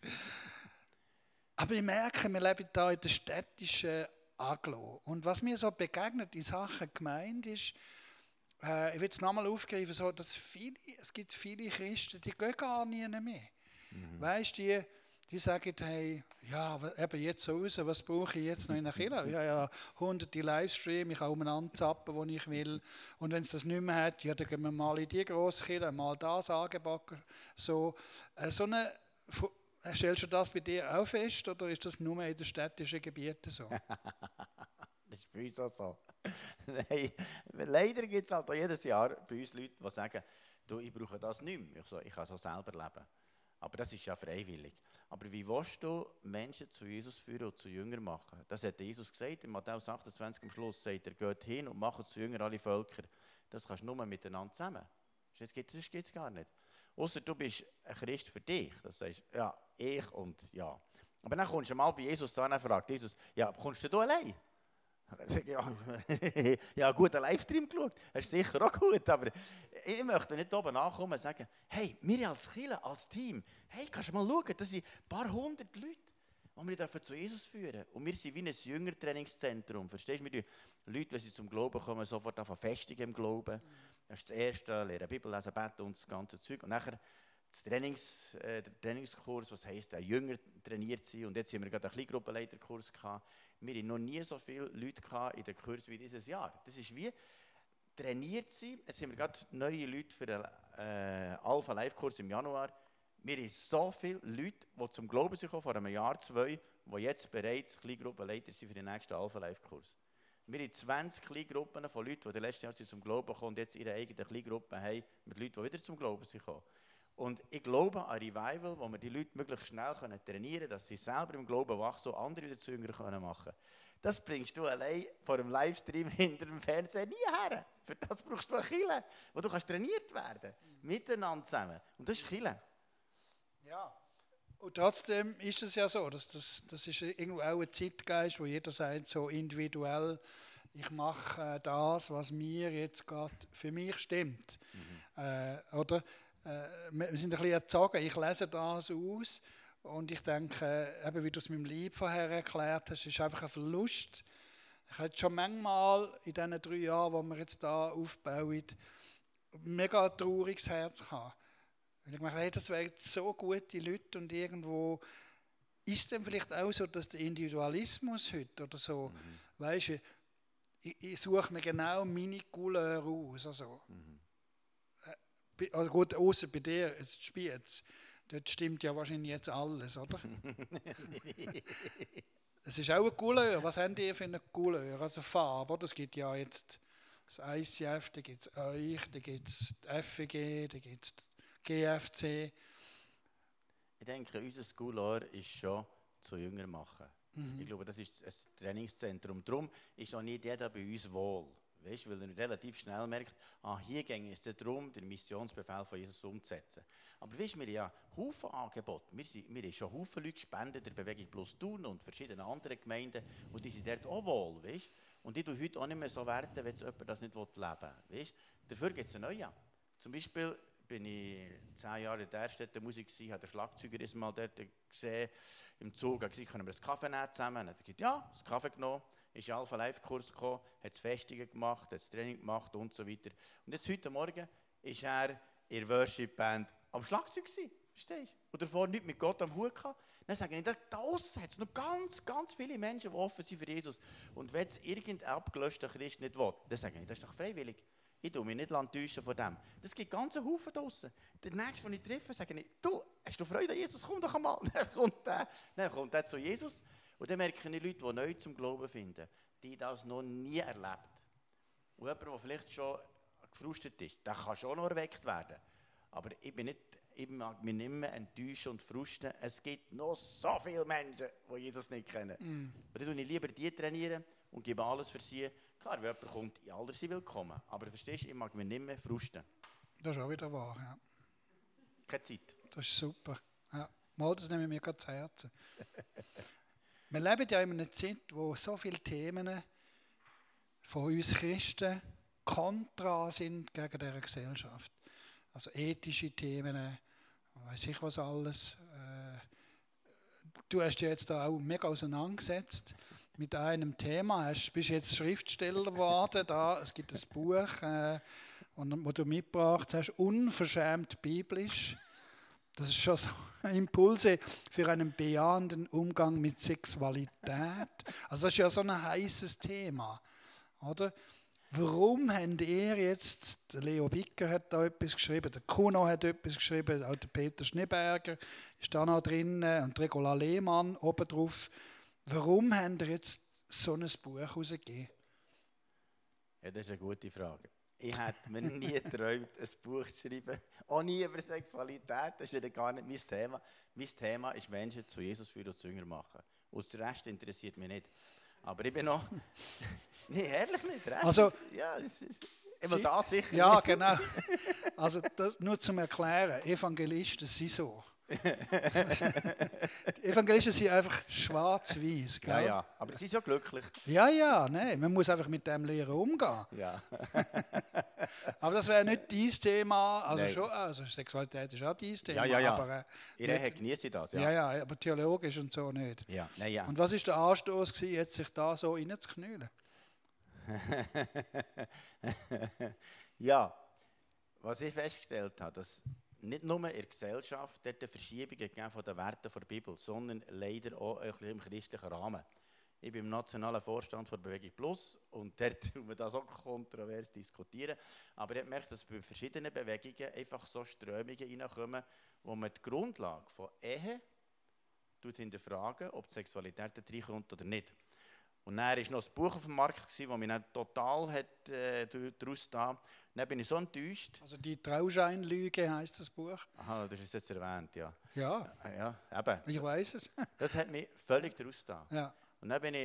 Aber ich merke, wir leben hier in der städtischen Aglo. Und was mir so begegnet in Sachen Gemeinde ist, äh, ich will es nochmal aufgreifen, so, dass viele, es gibt viele Christen, die gehen gar nie mehr. Mhm. Weißt du, die, die sagen, hey, ja, eben jetzt so raus, was brauche ich jetzt noch in der Kirche? Ja, ja, hunderte Livestream, ich kann umeinander zappen, wo ich will. Und wenn es das nicht mehr hat, ja, dann gehen wir mal in die grosse Kirche, mal das angeboten. So, äh, so eine... Stellst du das bei dir auch fest oder ist das nur in den städtischen Gebieten so? Das ist bei uns auch so. Nein, leider gibt es halt auch jedes Jahr bei uns Leute, die sagen, du, ich brauche das nicht mehr. Ich, so, ich kann so selber leben. Aber das ist ja freiwillig. Aber wie willst du Menschen zu Jesus führen und zu Jüngern machen? Das hat Jesus gesagt, in Matthäus achtundzwanzig am Schluss sagt er, geht hin und macht zu Jüngern alle Völker. Das kannst du nur miteinander zusammen. Das gibt es gar nicht. Ausser du bist ein Christ für dich. Das heißt, ja, ich und ja. Aber dann kommst du mal bei Jesus an und fragt Jesus, ja, kommst du allein? Ja, ja, gut, einen Livestream geschaut. Das ist sicher auch gut, aber ich möchte nicht oben nachkommen und sagen, hey, wir als Kirche, als Team, hey, kannst du mal schauen, das sind ein paar hundert Leute, die wir dürfen zu Jesus führen. Und wir sind wie ein Jüngertrainingszentrum. Verstehst du? Wir die Leute, wenn sie zum Glauben kommen, sofort festigen im Glauben. Das ist das Erste, lernen Bibel lesen, beten und das ganze Zeug. Und nachher das Trainings, äh, der Trainingskurs, was heisst, der Jünger trainiert sie. Und jetzt haben wir gerade einen Kleingruppenleiterkurs gehabt. Wir hatten noch nie so viele Leute in den Kurs wie dieses Jahr. Das ist wie trainiert sie. Jetzt haben wir gerade neue Leute für den äh, Alpha-Live-Kurs im Januar. Wir haben so viele Leute, die zum Glauben sind vor einem Jahr, zwei, die jetzt bereits Kleingruppenleiter sind für den nächsten Alpha-Live-Kurs. Wir haben zwanzig Kleingruppen von Leuten, die letztes Jahr zum Glauben kommen und jetzt ihre eigenen Kleingruppen haben, mit Leuten, die wieder zum Glauben sind gekommen. Und ich glaube an Revival, wo wir die Leute möglichst schnell trainieren können, dass sie selber im Glauben wachsen und andere wieder zu Jüngern machen können. Das bringst du allein vor einem Livestream hinter dem Fernseher nie her. Für das brauchst du eine Kirche, wo du kannst trainiert werden kannst. Miteinander zusammen. Und das ist Kirche. Ja. Und trotzdem ist es ja so, dass das, das ist irgendwo auch ein Zeitgeist, wo jeder sagt, so individuell, ich mache das, was mir jetzt gerade für mich stimmt. Mhm. Äh, oder? Äh, wir sind ein bisschen erzogen, ich lese das aus und ich denke, eben wie du es mit dem Lieb vorher erklärt hast, ist einfach ein Verlust. Ich hatte schon manchmal in diesen drei Jahren, die wir jetzt hier aufbauen, mega ein trauriges Herz gehabt. Weil ich dachte, hey, das wären so gute Leute und irgendwo ist es dann vielleicht auch so, dass der Individualismus heute oder so, mhm. weißt du, ich, ich suche mir genau meine Couleur aus. Also, mhm. äh, also gut, außer bei dir, jetzt spielt dort stimmt ja wahrscheinlich jetzt alles, oder? Es ist auch eine Couleur. Was habt ihr für eine Couleur? Also Farbe, oder? Es gibt ja jetzt das I C F, da gibt es euch, da gibt es die F E G, da gibt es G F C. Ich denke, unser Couleur ist schon zu jünger machen. Mhm. Ich glaube, das ist ein Trainingszentrum. Darum ist auch nicht jeder bei uns wohl. Weißt, weil er relativ schnell merkt, ah, hier ging es darum, den Missionsbefehl von Jesus umzusetzen. Aber weißt, wir haben ja Haufen Angebote. Wir, sind, wir haben schon Haufen Leute gespendet, der Bewegung Plus Thun und verschiedene andere Gemeinden. Und die sind dort auch wohl. Weißt? Und die tun heute auch nicht mehr so werten, wenn jemand das nicht leben will. Weißt? Dafür gibt es einen neuen. Zum Beispiel bin ich zehn Jahre in der Erstetter Musik gewesen, habe den Schlagzeuger mal dort gesehen, im Zug, habe gesagt, können wir einen Kaffee nehmen zusammen? Und er hat gesagt, ja, einen Kaffee genommen, ist in Alpha Live Kurs gekommen, hat Festungen gemacht, hat das Training gemacht und so weiter. Und jetzt heute Morgen ist er in der Worship Band am Schlagzeug gewesen, verstehst du? Und davor nichts mit Gott am Hut gehabt. Dann sage ich, da draussen hat es noch ganz, ganz viele Menschen, die offen sind für Jesus. Und wenn es irgendein abgelöschter Christ nicht will, dann sage ich, das ist doch freiwillig. Ich tue mich nicht enttäuschen von dem. Das gibt ganze Haufen draussen. Der nächste, den ich treffe, sage ich, du, hast du Freude an Jesus? Komm doch einmal. Dann kommt der, dann kommt der zu Jesus. Und dann merken die Leute, die neu zum Glauben finden, die das noch nie erlebt. Und jemand, der vielleicht schon gefrustet ist, der kann schon noch erweckt werden. Aber ich bin nicht, ich mag mich nicht mehr enttäuschen und frusten. Es gibt noch so viele Menschen, die Jesus nicht kennen. Mm. Und dann trainiere ich lieber die trainieren und gebe alles für sie. Klar, wenn jemand kommt, in aller sind willkommen. Aber verstehst du, ich mag mich nicht mehr frusten. Das ist auch wieder wahr, ja. Keine Zeit. Das ist super. Ja. Mal, das nehme ich mir gerade zu Herzen. Wir leben ja in einer Zeit, wo so viele Themen von uns Christen kontra sind gegen diese Gesellschaft. Also ethische Themen, weiß ich was alles. Du hast dich jetzt da auch mega auseinandergesetzt mit einem Thema. Du bist jetzt Schriftsteller geworden. Da, es gibt ein Buch, äh, das du mitgebracht hast, unverschämt biblisch. Das ist schon so Impulse für einen bejahenden Umgang mit Sexualität. Also das ist ja so ein heißes Thema, oder? Warum habt ihr jetzt, der Leo Bicker hat da etwas geschrieben, der Kuno hat etwas geschrieben, auch der Peter Schneeberger ist da noch drin und Regula Lehmann oben drauf. Warum habt ihr jetzt so ein Buch herausgegeben? Ja, das ist eine gute Frage. Ich hätte mir nie geträumt, ein Buch zu schreiben, auch nie über Sexualität, das ist ja gar nicht mein Thema. Mein Thema ist, Menschen zu Jesus führen und zu Jünger machen. Und der Rest interessiert mich nicht. Aber ich bin noch... Nein, ehrlich nicht. Rest also, ja, es ist immer da sicher ja, nicht. Genau. Also das, nur zum Erklären, Evangelisten sind so. Die Evangelisten sind einfach schwarz-weiß. Ja, ja, aber sie sind so glücklich. Ja, ja, nein, man muss einfach mit dem Lehren umgehen. Ja. Aber das wäre nicht dein Thema, also schon, also Sexualität ist auch dein Thema. Ja, ja, ja. Aber, äh, Ihr Ehe genießt das, ja. Ja, ja, aber theologisch und so nicht. Ja, nein, ja. Und was war der Anstoß gewesen, jetzt sich da so reinzuknüllen? Ja, was ich festgestellt habe, dass nicht nur in der Gesellschaft dort eine Verschiebung gegeben von den Werten der Bibel, sondern leider auch ein bisschen im christlichen Rahmen. Ich bin im nationalen Vorstand von Bewegung Plus und dort muss man das auch kontrovers diskutieren. Aber ich habe gemerkt, dass bei verschiedenen Bewegungen einfach so Strömungen reinkommen, wo man die Grundlage von Ehe hinterfragen, ob die Sexualität da reinkommt oder nicht. Und dann war noch ein Buch auf dem Markt, das mich dann total hat, äh, daraus da. Dann bin ich so enttäuscht. Also die Trauscheinlüge heisst das Buch. Aha, das ist jetzt erwähnt, ja. Ja, ja eben. Ich weiß es. Das hat mich völlig daraus da. Ja. Und dann bin ich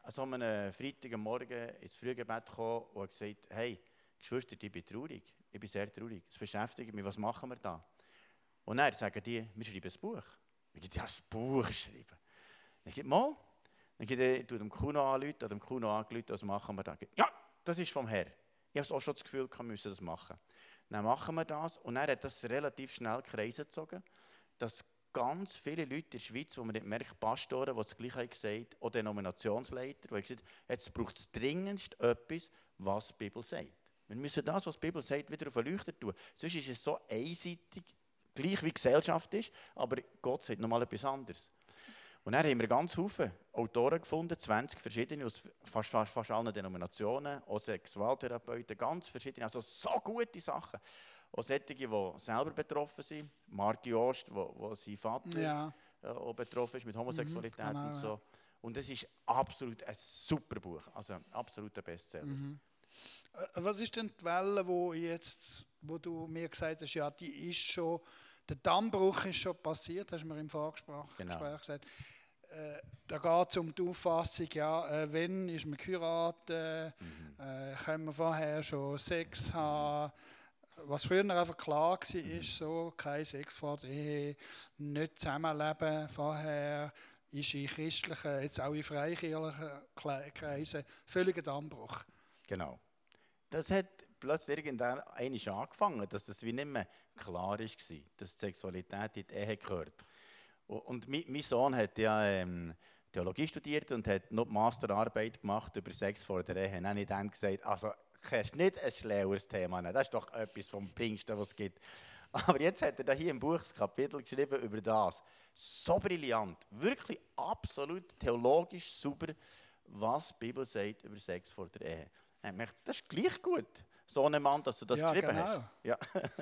an so einem Freitagmorgen ins Frühgebet gekommen und gesagt, hey, Geschwister, ich bin traurig, ich bin sehr traurig, es beschäftigt mich, was machen wir da? Und dann sagen die, wir schreiben ein Buch. Ich sage, ja, ein Buch schreiben. Ich sage, mal. Dann gehe ich dem Kuno anrufen, oder dem Kuno anrufen, was machen wir da? Ja, das ist vom Herr. Ich habe auch schon das Gefühl, wir müssen das machen. Dann machen wir das und dann hat das relativ schnell Kreise gezogen, dass ganz viele Leute in der Schweiz, wo man nicht merkt, Pastoren, die das Gleiche haben gesagt, oder Denominationsleiter, die haben gesagt, jetzt braucht es dringendst etwas, was die Bibel sagt. Wir müssen das, was die Bibel sagt, wieder auf den Leuchter tun. Sonst ist es so einseitig, gleich wie die Gesellschaft ist, aber Gott sagt nochmal etwas anderes. Und dann haben wir ganz viele Autoren gefunden, zwanzig verschiedene, aus fast, fast, fast allen Denominationen, auch Sexualtherapeuten, ganz verschiedene, also so gute Sachen. Auch solche, die selber betroffen sind. Marti Ost, wo, wo sein Vater Ja. äh, auch betroffen ist mit Homosexualität Mhm, genau, und so. ja. Und es ist absolut ein super Buch, also ein absoluter Bestseller. Mhm. Äh, Was ist denn die Welle, wo, jetzt, wo du mir gesagt hast, ja, die ist schon, der Dammbruch ist schon passiert, hast du mir im Vorgespräch Genau. Gespräch gesagt. Äh, da geht es um die Auffassung, ja, äh, wenn ist man geheiratet, Mhm. äh, können wir vorher schon Sex haben. Was früher einfach klar war, Mhm. ist so, kein Sex vor der Ehe, nicht zusammenleben vorher, ist in christlichen, jetzt auch in freikirchlichen Kle- Kreisen, völliger Dammbruch. Genau. Das hat plötzlich irgendwann einmal angefangen, dass das wie nicht mehr klar war, dass die Sexualität in die Ehe gehört. Und- Und mein, mein Sohn hat ja ähm, Theologie studiert und hat noch die Masterarbeit gemacht über Sex vor der Ehe. Dann habe ich dann gesagt, also kannst du nicht ein schlaueres Thema nehmen. Das ist doch etwas vom Pfingsten, was es gibt. Aber jetzt hat er da hier im Buch das Kapitel geschrieben über das. So brillant, wirklich absolut theologisch super, was die Bibel sagt über Sex vor der Ehe. Ich dachte, das ist gleich gut, so ein Mann, dass du das Ja, geschrieben genau. hast. Ja.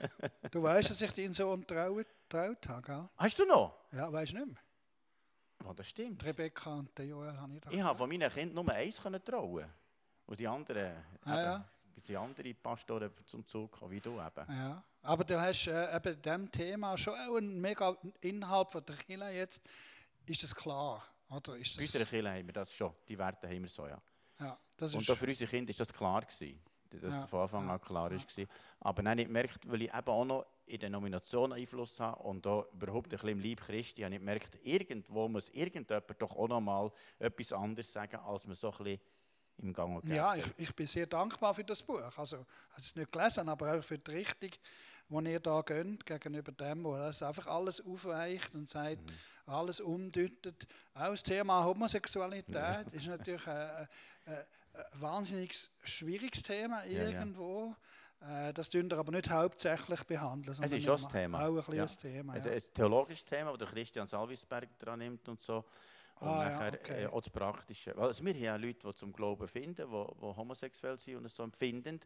Du weißt, dass ich deinen Sohn traut, traut habe, gell? Hast du noch? Ja, weißt du nicht mehr? Ja, das stimmt. Die Rebecca und der Joel habe ich doch. Ich habe von meinen Kindern nur eins können trauen. Und die anderen, Ah, eben, ja. die anderen Pastoren zum Zug kommen, wie du eben. Ja. Aber du hast äh, eben diesem Thema schon auch einen mega Inhalt von der Kirche jetzt. Ist das klar? Oder ist Bei das, unseren Kindern haben wir das schon, die Werte haben wir so, ja. ja, das Und ist, auch für unsere Kinder war das klar gewesen, dass Ja, es von Anfang ja, an klar ja. war. Aber dann habe ich gemerkt, weil ich eben auch noch in der Nomination Einfluss habe und auch überhaupt ein bisschen im Lieb Christi, habe ich gemerkt, irgendwo muss irgendjemand doch auch noch mal etwas anderes sagen, als man so ein bisschen im Gang und Gäbe ja, ich, sagt. ich bin sehr dankbar für das Buch. Also, ich habe es nicht gelesen, aber auch für die Richtung, die ihr da geht, gegenüber dem, wo es einfach alles aufweicht und sagt, Mhm. alles umdeutet. Auch das Thema Homosexualität ist natürlich ein, ein, ein wahnsinnig schwieriges Thema Ja, ja. irgendwo. Äh, Das tun wir aber nicht hauptsächlich behandeln, Es sondern ist schon wir das Thema. auch ein bisschen Ja. das Thema. Also Ja. ein theologisches Thema, das der Christian Salvisberg dran nimmt und so. Und Ah, ja, nachher okay. äh, auch das Praktische. Also wir haben ja Leute, die zum Glauben finden, die, die homosexuell sind und es so empfinden.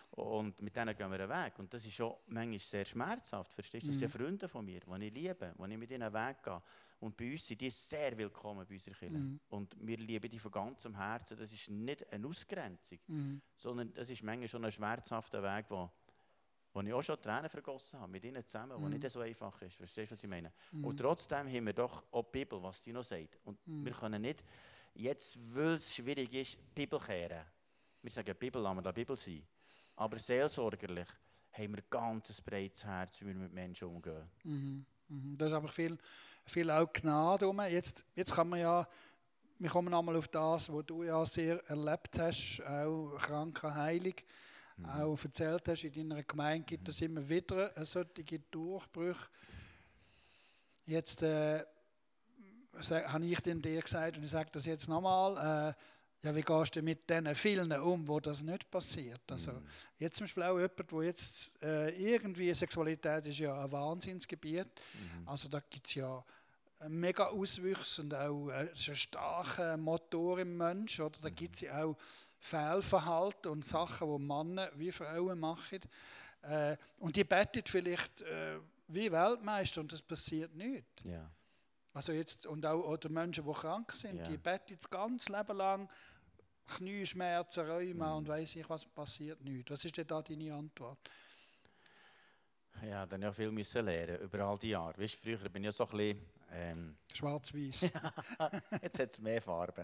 Und mit denen gehen wir einen Weg. Und das ist schon manchmal sehr schmerzhaft. Verstehst du? Das sind Mhm. Freunde von mir, die ich liebe, die ich mit ihnen einen Weg gehe. Und bei uns sind die sehr willkommen bei unserer Kirche. Mhm. Und wir lieben die von ganzem Herzen. Das ist nicht eine Ausgrenzung, Mhm. sondern das ist manchmal schon ein schmerzhafter Weg, wo, wo ich auch schon Tränen vergossen habe, mit ihnen zusammen, wo Mhm. nicht so einfach ist. Verstehst du, was ich meine? Mhm. Und trotzdem haben wir doch auch die Bibel, was sie noch sagt. Und Mhm. wir können nicht, jetzt, weil es schwierig ist, die Bibel kehren. Wir sagen, die Bibel, lassen wir da Bibel sein. Aber seelsorgerlich haben wir ganz ein breites Herz, wie wir mit Menschen umgehen. Mhm. Mhm. Da ist aber viel, viel auch Gnade rum. Jetzt, jetzt kann man ja, wir kommen einmal auf das, was du ja sehr erlebt hast, auch kranke Heilung, Mhm. auch erzählt hast, in deiner Gemeinde gibt es immer wieder solche Durchbrüche. Jetzt äh, habe ich den dir gesagt und ich sage das jetzt nochmal, äh, ja, wie gehst du mit den vielen um, wo das nicht passiert? Also, Mhm. jetzt zum Beispiel auch jemand, wo jetzt äh, irgendwie, Sexualität ist ja ein Wahnsinnsgebiet, Mhm. also da gibt es ja mega Auswüchse und auch äh, es ist ein starker Motor im Mensch, oder? Da gibt es ja auch Fehlverhalten und Sachen, die Männer wie Frauen machen. Äh, und die bettet vielleicht äh, wie Weltmeister und das passiert nicht. Ja. Also jetzt, und auch oder Menschen, die krank sind, Ja. die bettet das ganze Leben lang, Knieschmerzen, Rheuma Mhm. und weiss ich was, passiert nicht. Was ist denn da deine Antwort? Ja, dann ja viel müssen lernen über all die Jahre. Weißt, früher bin ich ja so ein bisschen Ähm, Schwarz-Weiß. Jetzt hat es mehr Farben.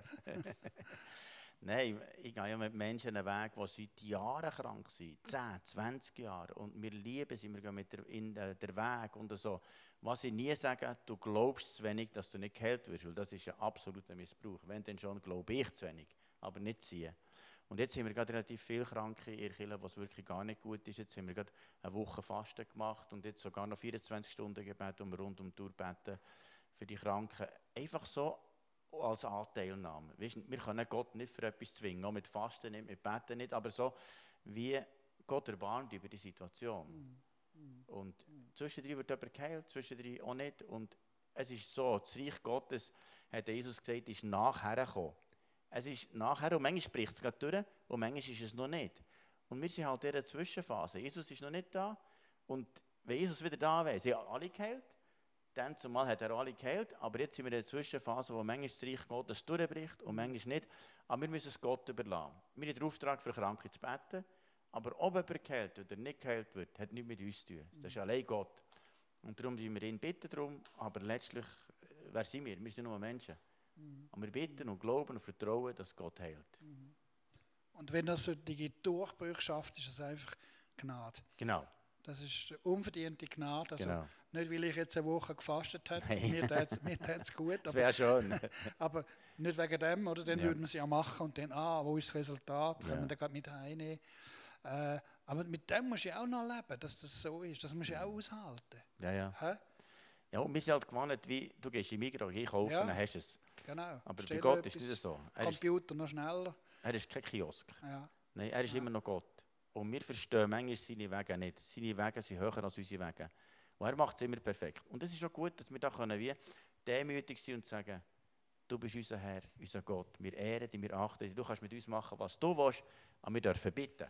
Nein, ich gehe ja mit Menschen einen Weg, die seit Jahren krank sind. zehn, zwanzig Jahre. Und wir lieben sie, wir gehen mit der, in der, der Weg und so. Was ich nie sage, du glaubst zu wenig, dass du nicht geheilt wirst, weil das ist ein absoluter Missbrauch. Wenn dann schon, glaube ich zu wenig, aber nicht sie. Und jetzt haben wir gerade relativ viele Kranke in der Kirche, was wirklich gar nicht gut ist. Jetzt haben wir gerade eine Woche Fasten gemacht und jetzt sogar noch vierundzwanzig Stunden Gebet, um rund um die Tour beten für die Kranken. Einfach so als Anteilnahme. Weißt, wir können Gott nicht für etwas zwingen, auch mit Fasten nicht, mit Beten nicht, aber so wie Gott erbarmt über die Situation. Mm. Und mm. zwischendrin wird jemand geheilt, zwischendrin auch nicht. Und es ist so, das Reich Gottes, hat Jesus gesagt, ist nachher gekommen. Es ist nachher, und manchmal bricht es gerade durch, und manchmal ist es noch nicht. Und wir sind halt in dieser Zwischenphase. Jesus ist noch nicht da, und wenn Jesus wieder da wäre, sind alle geheilt. Dann zumal hat er alle geheilt, aber jetzt sind wir in der Zwischenphase, wo manchmal das Reich Gottes durchbricht und manchmal nicht. Aber wir müssen es Gott überlassen. Wir haben den Auftrag, für Kranke zu beten, aber ob jemand geheilt oder nicht geheilt wird, hat nichts mit uns zu tun. Das ist allein Gott. Und darum sind wir ihn bitten darum, aber letztlich, wer sind wir? Wir sind nur Menschen. Mhm. Aber wir bitten und glauben und vertrauen, dass Gott heilt. Mhm. Und wenn das so die Durchbrüche schafft, ist es einfach Gnade. Genau. Das ist unverdiente Gnade. Also genau. Nicht, weil ich jetzt eine Woche gefastet habe, mir tut es gut. Das wäre schon. Aber nicht wegen dem, oder? Dann ja. würde man es ja machen und dann, ah, wo ist das Resultat? Können ja. wir da gerade mit heimnehmen? Äh, aber mit dem musst du ja auch noch leben, dass das so ist. Das musst du ja auch aushalten. Ja, ja. Hä? Ja, und wir sind halt gewohnt, wie du gehst in Migros, ich kaufe, ja. dann hast du es. Genau. Aber Stell bei Gott ist es nicht so. Er Computer ist, noch schneller. Er ist kein Kiosk. Ja. Nein, er ist ja. immer noch Gott. Und wir verstehen manchmal seine Wege nicht. Seine Wege sind höher als unsere Wege. Und er macht es immer perfekt. Und es ist auch gut, dass wir da können wie demütig sein und sagen, du bist unser Herr, unser Gott. Wir ehren dich, wir achten dich. Du kannst mit uns machen, was du willst, aber wir dürfen bitten.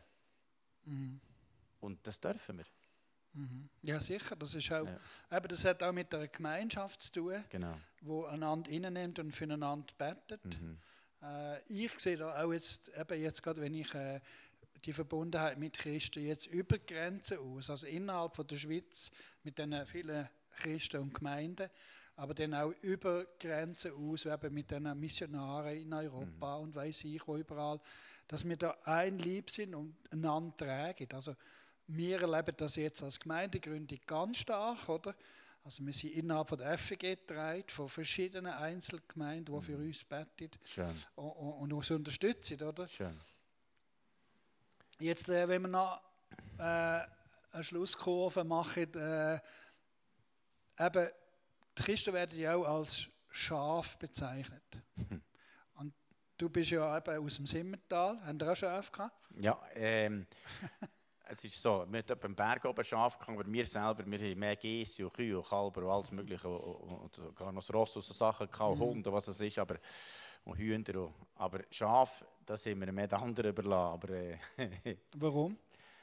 Mhm. Und das dürfen wir. Mhm. Ja, sicher. Das, ist auch, ja. eben, das hat auch mit einer Gemeinschaft zu tun, genau. wo einander innennimmt und füreinander betet. Mhm. Äh, ich sehe da auch jetzt, eben jetzt gerade, wenn ich äh, die Verbundenheit mit Christen jetzt über die Grenzen aus, also innerhalb von der Schweiz mit den vielen Christen und Gemeinden, aber dann auch über die Grenzen aus, eben mit den Missionaren in Europa mhm. und weiss ich wo überall, dass wir da ein Lieb sind und einander tragen. Also wir erleben das jetzt als Gemeindegründung ganz stark, oder? Also wir sind innerhalb von der F E G getragen, von verschiedenen Einzelgemeinden, die für uns beten und, und uns unterstützen, oder? Schön. Jetzt, äh, wenn wir noch äh, eine Schlusskurve machen, äh, eben, die Christen werden ja auch als Schaf bezeichnet. Hm. Und du bist ja eben aus dem Simmental. Haben ihr auch Schafe gehabt? Ja, ähm, es ist so, wir haben beim Berg oben Schafe gehabt, aber wir selber, wir haben mehr Gäse und Kühe und Kälber und alles mögliche und, und gar noch das Ross und so Sachen gehabt, mhm. Hunde, was es ist, aber und Hühner. Und, aber Schafe, das haben wir mehr den anderen überlassen. Aber, äh, Warum?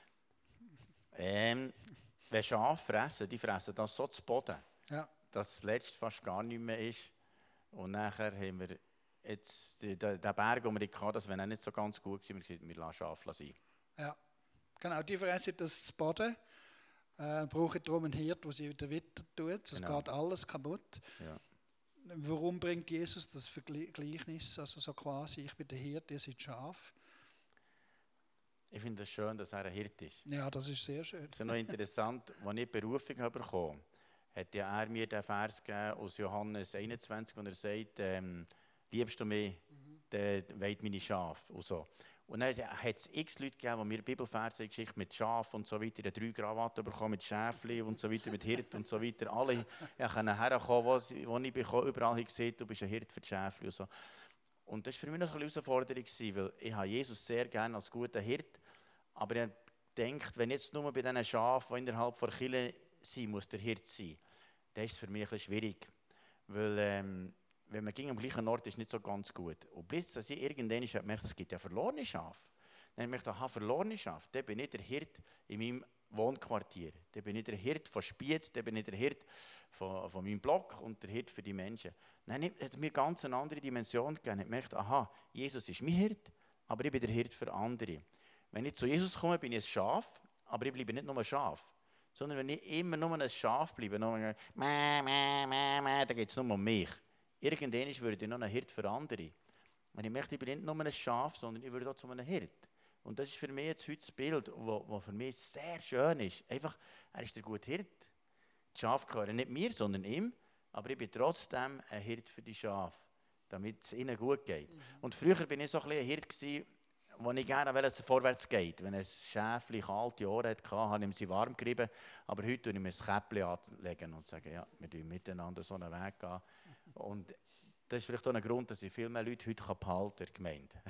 Ähm, wenn Schafe fressen, die fressen das so zu Boden, ja. dass es letztes fast gar nicht mehr ist. Und nachher haben wir jetzt den, den Berg, den wir hatten, das wäre nicht so ganz gut gewesen. Wir haben gesagt, wir lassen Schafe sein. Ja, genau, die fressen das zu Boden. Äh, brauchen darum einen Hirt, der sie wieder weiter tut, sonst genau. geht alles kaputt. Ja. Warum bringt Jesus das Vergleichnis, also so quasi, ich bin der Hirte, ihr seid Schaf? Ich finde es schön, dass er ein Hirte ist. Ja, das ist sehr schön. Es ist noch interessant, als ich die Berufung bekommen habe, hat ja er mir den Vers gegeben aus Johannes einundzwanzig, und er sagt, ähm, liebst du mich, mhm. dann weht meine Schafe. Und, so. Und dann hat es x Leute gegeben, die mir Bibelverse Geschichte mit Schafen und so weiter, drei Krawatten bekommen mit Schäfli und so weiter, mit Hirt und so weiter. Alle ja, können herkommen, wo, wo ich bekomme, überall habe ich gesehen, du bist ein Hirt für die Schäfli und so. Und das war für mich noch eine Herausforderung, weil ich habe Jesus sehr gerne als guter Hirt, aber ich denke, wenn jetzt nur bei diesen Schafen, die innerhalb der Kirche sind, muss der Hirt sein, dann ist es für mich ein bisschen schwierig, weil ähm, wenn man ging am gleichen Ort ist, nicht so ganz gut. Und bis dass ich irgendwann gemerkt, es gibt ja verlorene Schafe. Dann habe ich gedacht, aha, verlorene Schafe, dann bin ich der Hirt in meinem Wohnquartier. Dann bin ich der Hirt von Spiez, dann bin ich der Hirt von, von meinem Block und der Hirt für die Menschen. Dann hat es mir ganz eine andere Dimension gegeben. Ich habe gemerkt, aha, Jesus ist mein Hirt, aber ich bin der Hirt für andere. Wenn ich zu Jesus komme, bin ich ein Schaf, aber ich bleibe nicht nur ein Schaf, Sondern wenn ich immer nur ein Schaf bleibe, nur mäh, mäh, mäh, mäh, dann geht es nur um mich. Irgendwann würde ich noch ein Hirt für andere. Und ich möchte, ich bin nicht nur ein Schaf, sondern ich würde auch zu einem Hirt. Und das ist für mich jetzt heute das Bild, das für mich sehr schön ist. Einfach, er ist der gute Hirt. Die Schafe gehören nicht mir, sondern ihm. Aber ich bin trotzdem ein Hirt für die Schafe, damit es ihnen gut geht. Mhm. Und früher war ich so ein, ein Hirt, wo ich gerne wollte, dass es vorwärts geht. Wenn ein Schäfchen kalte Ohren hatte, habe ich ihm sie warm gerieben. Aber heute tue ich mir ein Käppchen anlegen und sage, ja, wir gehen miteinander so einen Weg gehen. Und das ist vielleicht auch ein Grund, dass ich viel mehr Leute heute behalten kann, Gemeinde.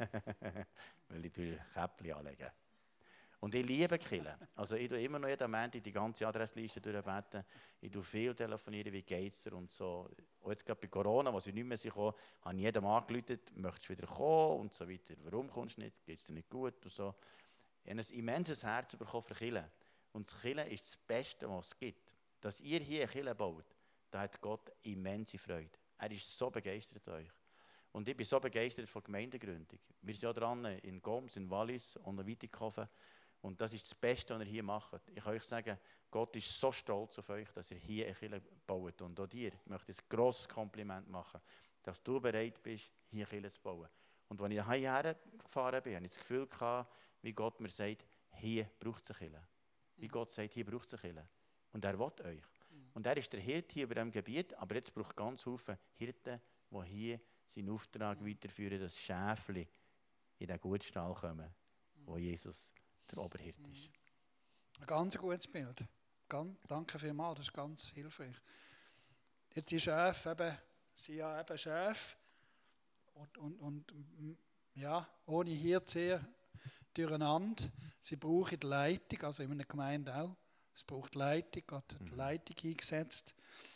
Weil ich ein Käppchen anlege. Und ich liebe Kirche. Also ich tue immer noch jeden Moment die ganze Adressliste durchbeten. Ich tue viel telefonieren, wie geht es dir und so. Auch jetzt gerade bei Corona, als ich nicht mehr kam, habe ich jedem angerufen, möchtest du wieder kommen und so weiter. Warum kommst du nicht? Geht es dir nicht gut? Und so. Ich habe ein immenses Herz bekommen für Kirche. Und das Kirche ist das Beste, was es gibt. Dass ihr hier eine Kirche baut, da hat Gott immense Freude. Er ist so begeistert von euch. Und ich bin so begeistert von Gemeindegründung. Wir sind ja dran in Goms, in Wallis und in Wittighofen. Und das ist das Beste, was ihr hier macht. Ich kann euch sagen, Gott ist so stolz auf euch, dass ihr hier eine Kirche baut. Und auch dir möchte ich ein grosses Kompliment machen, dass du bereit bist, hier eine Kirche zu bauen. Und als ich hierher gefahren bin, hatte ich das Gefühl gehabt, wie Gott mir sagt, hier braucht es eine Kirche. Wie Gott sagt, hier braucht es eine Kirche. Und er will euch. Und er ist der Hirte hier über diesem Gebiet, aber jetzt braucht es ganz viele Hirten, die hier seinen Auftrag weiterführen, dass Schäfchen in den guten Stall kommen, wo Jesus der Oberhirte ist. Ein ganz gutes Bild. Ganz, danke vielmals, das ist ganz hilfreich. Jetzt die Schafe eben, sind ja eben Schafe und, und, und ja, ohne Hirte sehr durcheinander. Sie brauchen die Leitung, also in einer Gemeinde auch. Es braucht Leitung, Gott hat mhm. Leitung eingesetzt.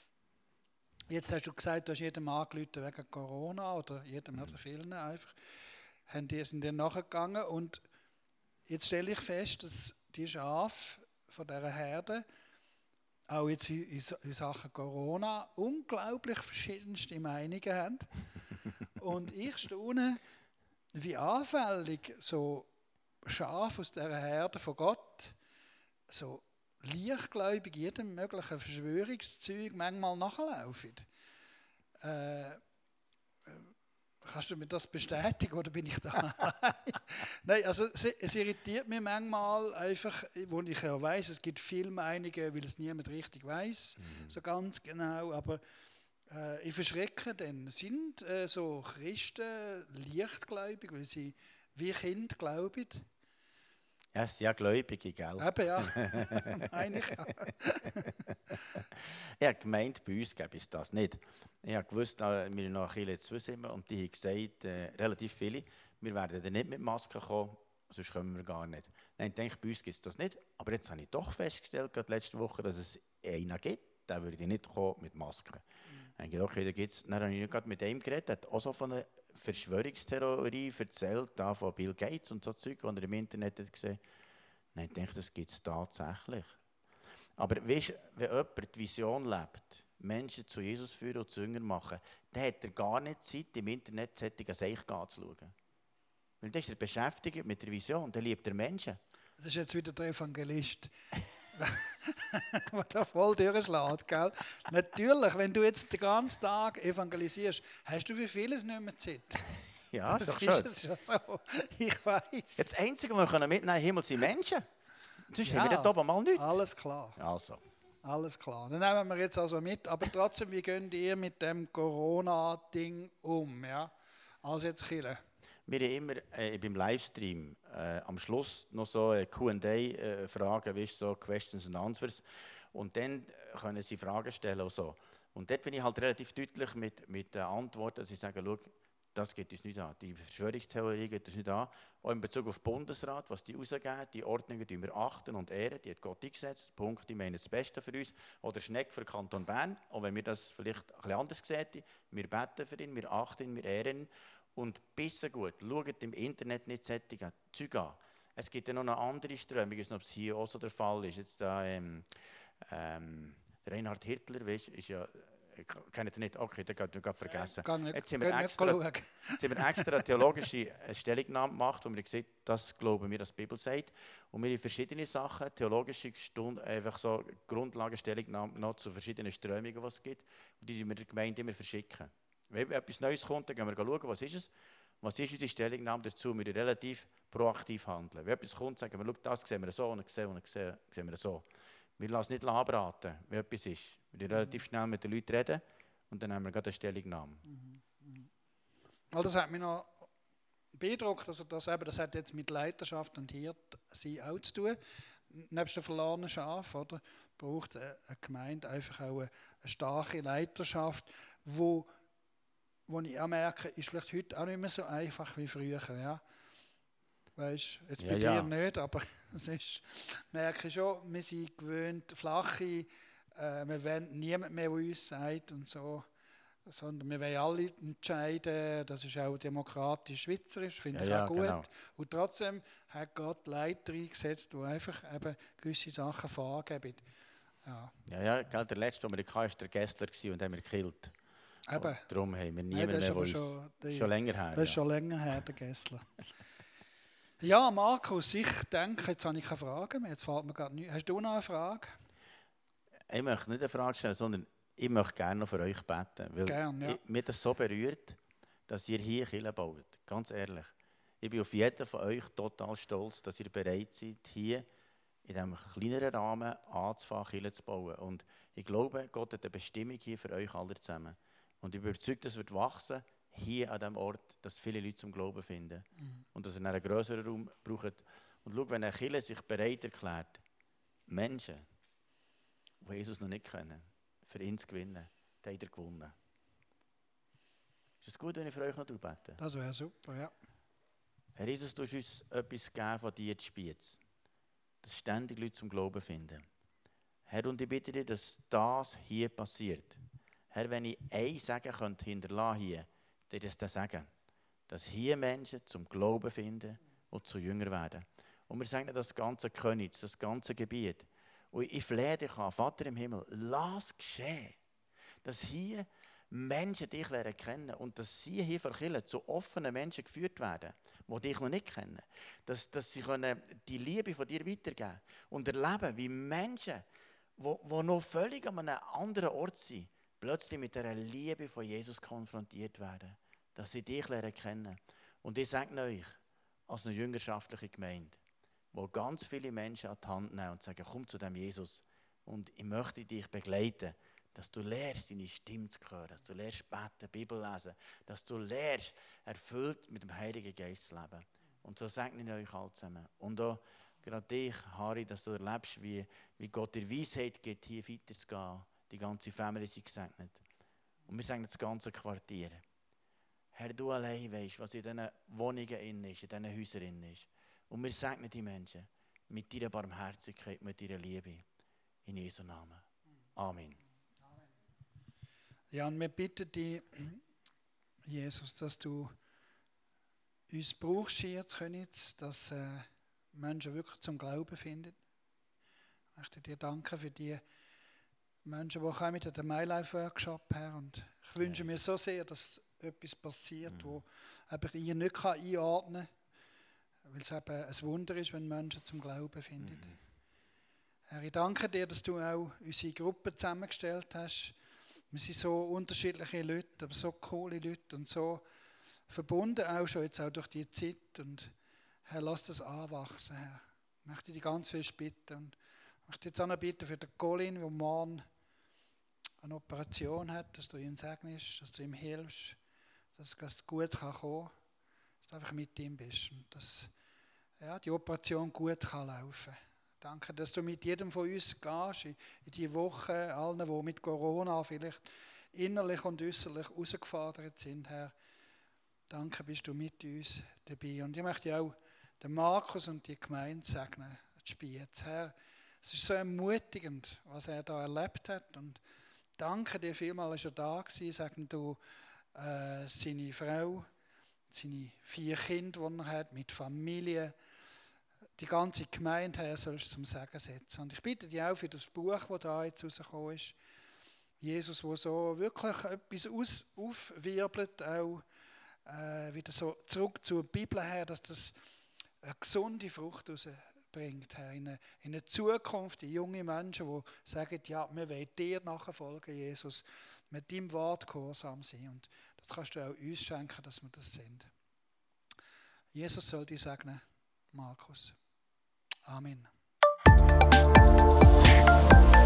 Jetzt hast du gesagt, du hast jedem angerufen wegen Corona oder jedem mhm. oder vielen einfach. Haben die sind dann nachgegangen und jetzt stelle ich fest, dass die Schafe von dieser Herde auch jetzt in, in Sachen Corona unglaublich verschiedenste Meinungen haben. Und ich staune, wie anfällig so Schafe aus dieser Herde von Gott so leichtgläubig jedem möglichen Verschwörungszeug manchmal nachlaufen. Äh, kannst du mir das bestätigen oder bin ich da? Nein, also es, es irritiert mich manchmal einfach, wo ich ja weiss, es gibt viele Meinungen, weil es niemand richtig weiss, mhm. so ganz genau, aber äh, ich verschrecke dann. Sind äh, so Christen leichtgläubig, weil sie wie Kinder glauben? Ja, es sind ja Gläubige, gell? Eben, ja. Meine ich auch. Ich habe gemeint, bei uns gäbe es das nicht. Ich habe gewusst, wir sind noch ein bisschen zu sind und die haben gesagt, äh, relativ viele, wir werden dann nicht mit Masken kommen, sonst kommen wir gar nicht. Dann denke ich, bei uns gibt es das nicht. Aber jetzt habe ich doch festgestellt, gerade letzte Woche, dass es einen gibt, der würde nicht kommen mit Masken. Mhm. Dann habe ich gedacht, okay, da gibt's, dann habe ich gerade mit ihm geredet, der hat auch so von einer Verschwörungstheorie erzählt, da von Bill Gates und so Zeug, die er im Internet hat gesehen. Nein, ich denke, das gibt es tatsächlich. Aber weißt, wenn jemand die Vision lebt, Menschen zu Jesus führen und zu Jüngern machen, dann hat er gar nicht Zeit, im Internet solche Sachen anzuschauen. Weil dann ist er beschäftigt mit der Vision, dann liebt er Menschen. Das ist jetzt wieder der Evangelist, der da voll durchschlägt, gell? Natürlich, wenn du jetzt den ganzen Tag evangelisierst, hast du für vieles nicht mehr Zeit. Ja, das ist, ist es schon so. Ich weiss. Das Einzige, was wir mitnehmen können, Himmel sind Menschen. Sonst ja, haben wir dort oben mal nichts. Alles klar. Also. Alles klar. Dann nehmen wir jetzt also mit. Aber trotzdem, wie geht ihr mit dem Corona-Ding um? Ja? Also jetzt Kirche. Wir haben immer äh, beim Livestream äh, am Schluss noch so eine Q and A-Fragen, äh, so Questions and Answers. Und dann können Sie Fragen stellen und so. Und dort bin ich halt relativ deutlich mit, mit der Antwort, dass ich sage, schau, das geht uns nicht an. Die Verschwörungstheorie geht uns nicht an. Auch in Bezug auf den Bundesrat, was die rausgeben, die Ordnungen die wir achten und ehren, die hat Gott eingesetzt. Punkt, ich meine das Beste für uns. Oder Schneck für den Kanton Bern, auch wenn wir das vielleicht ein bisschen anders sehen. Wir beten für ihn, wir achten ihn, wir ehren ihn. Und bissen gut, schaut im Internet nicht solche Zeug an. Es gibt ja noch eine andere Strömung, ich weiß nicht, ob es hier auch so der Fall ist. Jetzt da, ähm, ähm, Reinhard Hitler weißt, ist ja Kennt ihr nicht? Okay, dann habt ihr gerade vergessen. Äh, nicht, jetzt, haben wir extra, jetzt haben wir extra eine theologische Stellungnahme gemacht, wo wir gesagt haben, das glauben wir, dass die Bibel sagt. Und wir haben verschiedene Sachen, theologische Stunden, einfach so Grundlagenstellungnahmen noch zu verschiedenen Strömungen, die es gibt. Und die wir der Gemeinde immer verschicken. Wenn etwas Neues kommt, dann gehen wir schauen, was ist es. Was ist unsere Stellungnahme dazu? Wir relativ proaktiv handeln. Wenn etwas kommt, sagen wir, das sehen wir so und das sehen wir, sehen wir so. Wir lassen nicht abraten, wenn etwas ist. Wir mhm. relativ schnell mit den Leuten reden und dann haben wir gerade eine Stellungnahme. Mhm. Mhm. Das hat mich noch beeindruckt, also das, eben, das hat jetzt mit Leiterschaft und Hirtsein auch zu tun. Nebst den verlorenen Schaf, oder, braucht eine Gemeinde einfach auch eine, eine starke Leiterschaft, wo, wo ich auch merke, ist vielleicht heute auch nicht mehr so einfach wie früher. Ja? Weißt, jetzt ja, bei dir ja. nicht, aber sonst merke ich schon, wir sind gewöhnt, flache, äh, wir wollen niemand mehr, der uns sagt und so, sondern wir wollen alle entscheiden, das ist auch demokratisch schweizerisch, finde ja, ich auch ja, gut. Genau. Und trotzdem hat Gott Leiter eingesetzt, die einfach eben gewisse Sachen vorgeben. Ja, ja, ja gell, der letzte Amerikaner war der Gessler und haben wir gekillt. Eben. Darum haben wir niemanden ja, mehr, schon, die, schon länger her. Das ist ja. schon länger her, der Gessler. Ja, Markus, ich denke, jetzt habe ich keine Frage mehr. Jetzt fällt mir gerade nichts. Hast du noch eine Frage? Ich möchte nicht eine Frage stellen, sondern ich möchte gerne noch für euch beten. Weil Gern, ja. ich, mir das so berührt, dass ihr hier Kirche baut. Ganz ehrlich. Ich bin auf jeden von euch total stolz, dass ihr bereit seid, hier in diesem kleineren Rahmen anzufangen, Kirche zu bauen. Und ich glaube, Gott hat eine Bestimmung hier für euch alle zusammen. Und ich bin überzeugt, dass es wachsen wird. Hier an diesem Ort, dass viele Leute zum Glauben finden. Mhm. Und dass er einen grösseren Raum braucht. Und schau, wenn eine Kirche sich bereit erklärt, Menschen, die Jesus noch nicht kennen, für ihn zu gewinnen, dann hat er gewonnen. Ist es gut, wenn ich für euch noch bete? Das wäre super, ja. Herr Jesus, du hast uns etwas gegeben von dir zu Spiez, dass ständig Leute zum Glauben finden. Herr, und ich bitte dich, dass das hier passiert. Herr, wenn ich ein Sagen könnte hinterlassen hier, dann ist das Sagen, dass hier Menschen zum Glauben finden und zu Jünger werden. Und wir sagen das ganze Königs, das ganze Gebiet. Und ich flehe dich an, Vater im Himmel, lass geschehen, dass hier Menschen dich lernen kennen und dass sie hier von Kirche zu offenen Menschen geführt werden, die dich noch nicht kennen. Dass, dass sie können die Liebe von dir weitergeben können und erleben, wie Menschen, die, die noch völlig an einem anderen Ort sind, plötzlich mit der Liebe von Jesus konfrontiert werden. Dass sie dich lernen kennen. Und ich sage euch, als eine jüngerschaftliche Gemeinde, wo ganz viele Menschen an die Hand nehmen und sagen, komm zu dem Jesus und ich möchte dich begleiten, dass du lernst, deine Stimme zu hören, dass du lernst, beten, Bibel lesen, dass du lernst, erfüllt mit dem Heiligen Geist zu leben. Und so segne ich euch alle zusammen. Und auch gerade dich, Harry, dass du erlebst, wie, wie Gott dir Weisheit gibt, hier weiterzugehen. Die ganze Familie ist gesegnet. Und wir sagen das ganze Quartier. Herr, du allein weisst, was in diesen Wohnungen ist, in diesen Häusern ist. Und wir segnen die Menschen mit deiner Barmherzigkeit, mit deiner Liebe. In Jesu Namen. Amen. Ja, und wir bitten dich, Jesus, dass du uns brauchst hier zu Königs, dass äh, Menschen wirklich zum Glauben finden. Ich möchte dir danken für die Menschen, die kommen mit dem MyLife-Workshop her. Und ich wünsche ja, mir so sehr, dass etwas passiert, mhm. wo ich nicht einordnen kann, weil es eben ein Wunder ist, wenn Menschen zum Glauben finden. Mhm. Herr, ich danke dir, dass du auch unsere Gruppe zusammengestellt hast. Wir sind so unterschiedliche Leute, aber so coole Leute und so verbunden, auch schon jetzt auch durch die Zeit. Und Herr, lass das anwachsen, Herr. Ich möchte dich ganz viel bitten. Und ich möchte jetzt auch noch bitten für den Colin, der morgen eine Operation hat, dass du ihn segnest, dass du ihm hilfst, dass es gut kann kommen kann, dass du einfach mit ihm bist und dass ja, die Operation gut kann laufen kann. Danke, dass du mit jedem von uns gehst, in, in die Woche, allen, die mit Corona vielleicht innerlich und äußerlich herausgefordert sind, Herr. Danke, bist du mit uns dabei. Und ich möchte auch den Markus und die Gemeinde segnen, die Spiez. Herr, es ist so ermutigend, was er da erlebt hat. Und danke dir vielmals, dass er da war. Sagen du, äh, seine Frau, seine vier Kinder, die er hat, mit Familie, die ganze Gemeinde, Herr, sollst du zum Segen setzen. Und ich bitte dich auch für das Buch, das da jetzt rausgekommen ist. Jesus, der so wirklich etwas aus, aufwirbelt, auch äh, wieder so zurück zur Bibel her, dass das eine gesunde Frucht rausbringt, Herr, in eine, in eine Zukunft, die junge Menschen, die sagen, ja, wir wollen dir nachfolgen, Jesus, mit deinem Wort gehorsam sein. Und das kannst du auch uns schenken, dass wir das sind. Jesus soll dich segnen, Markus. Amen.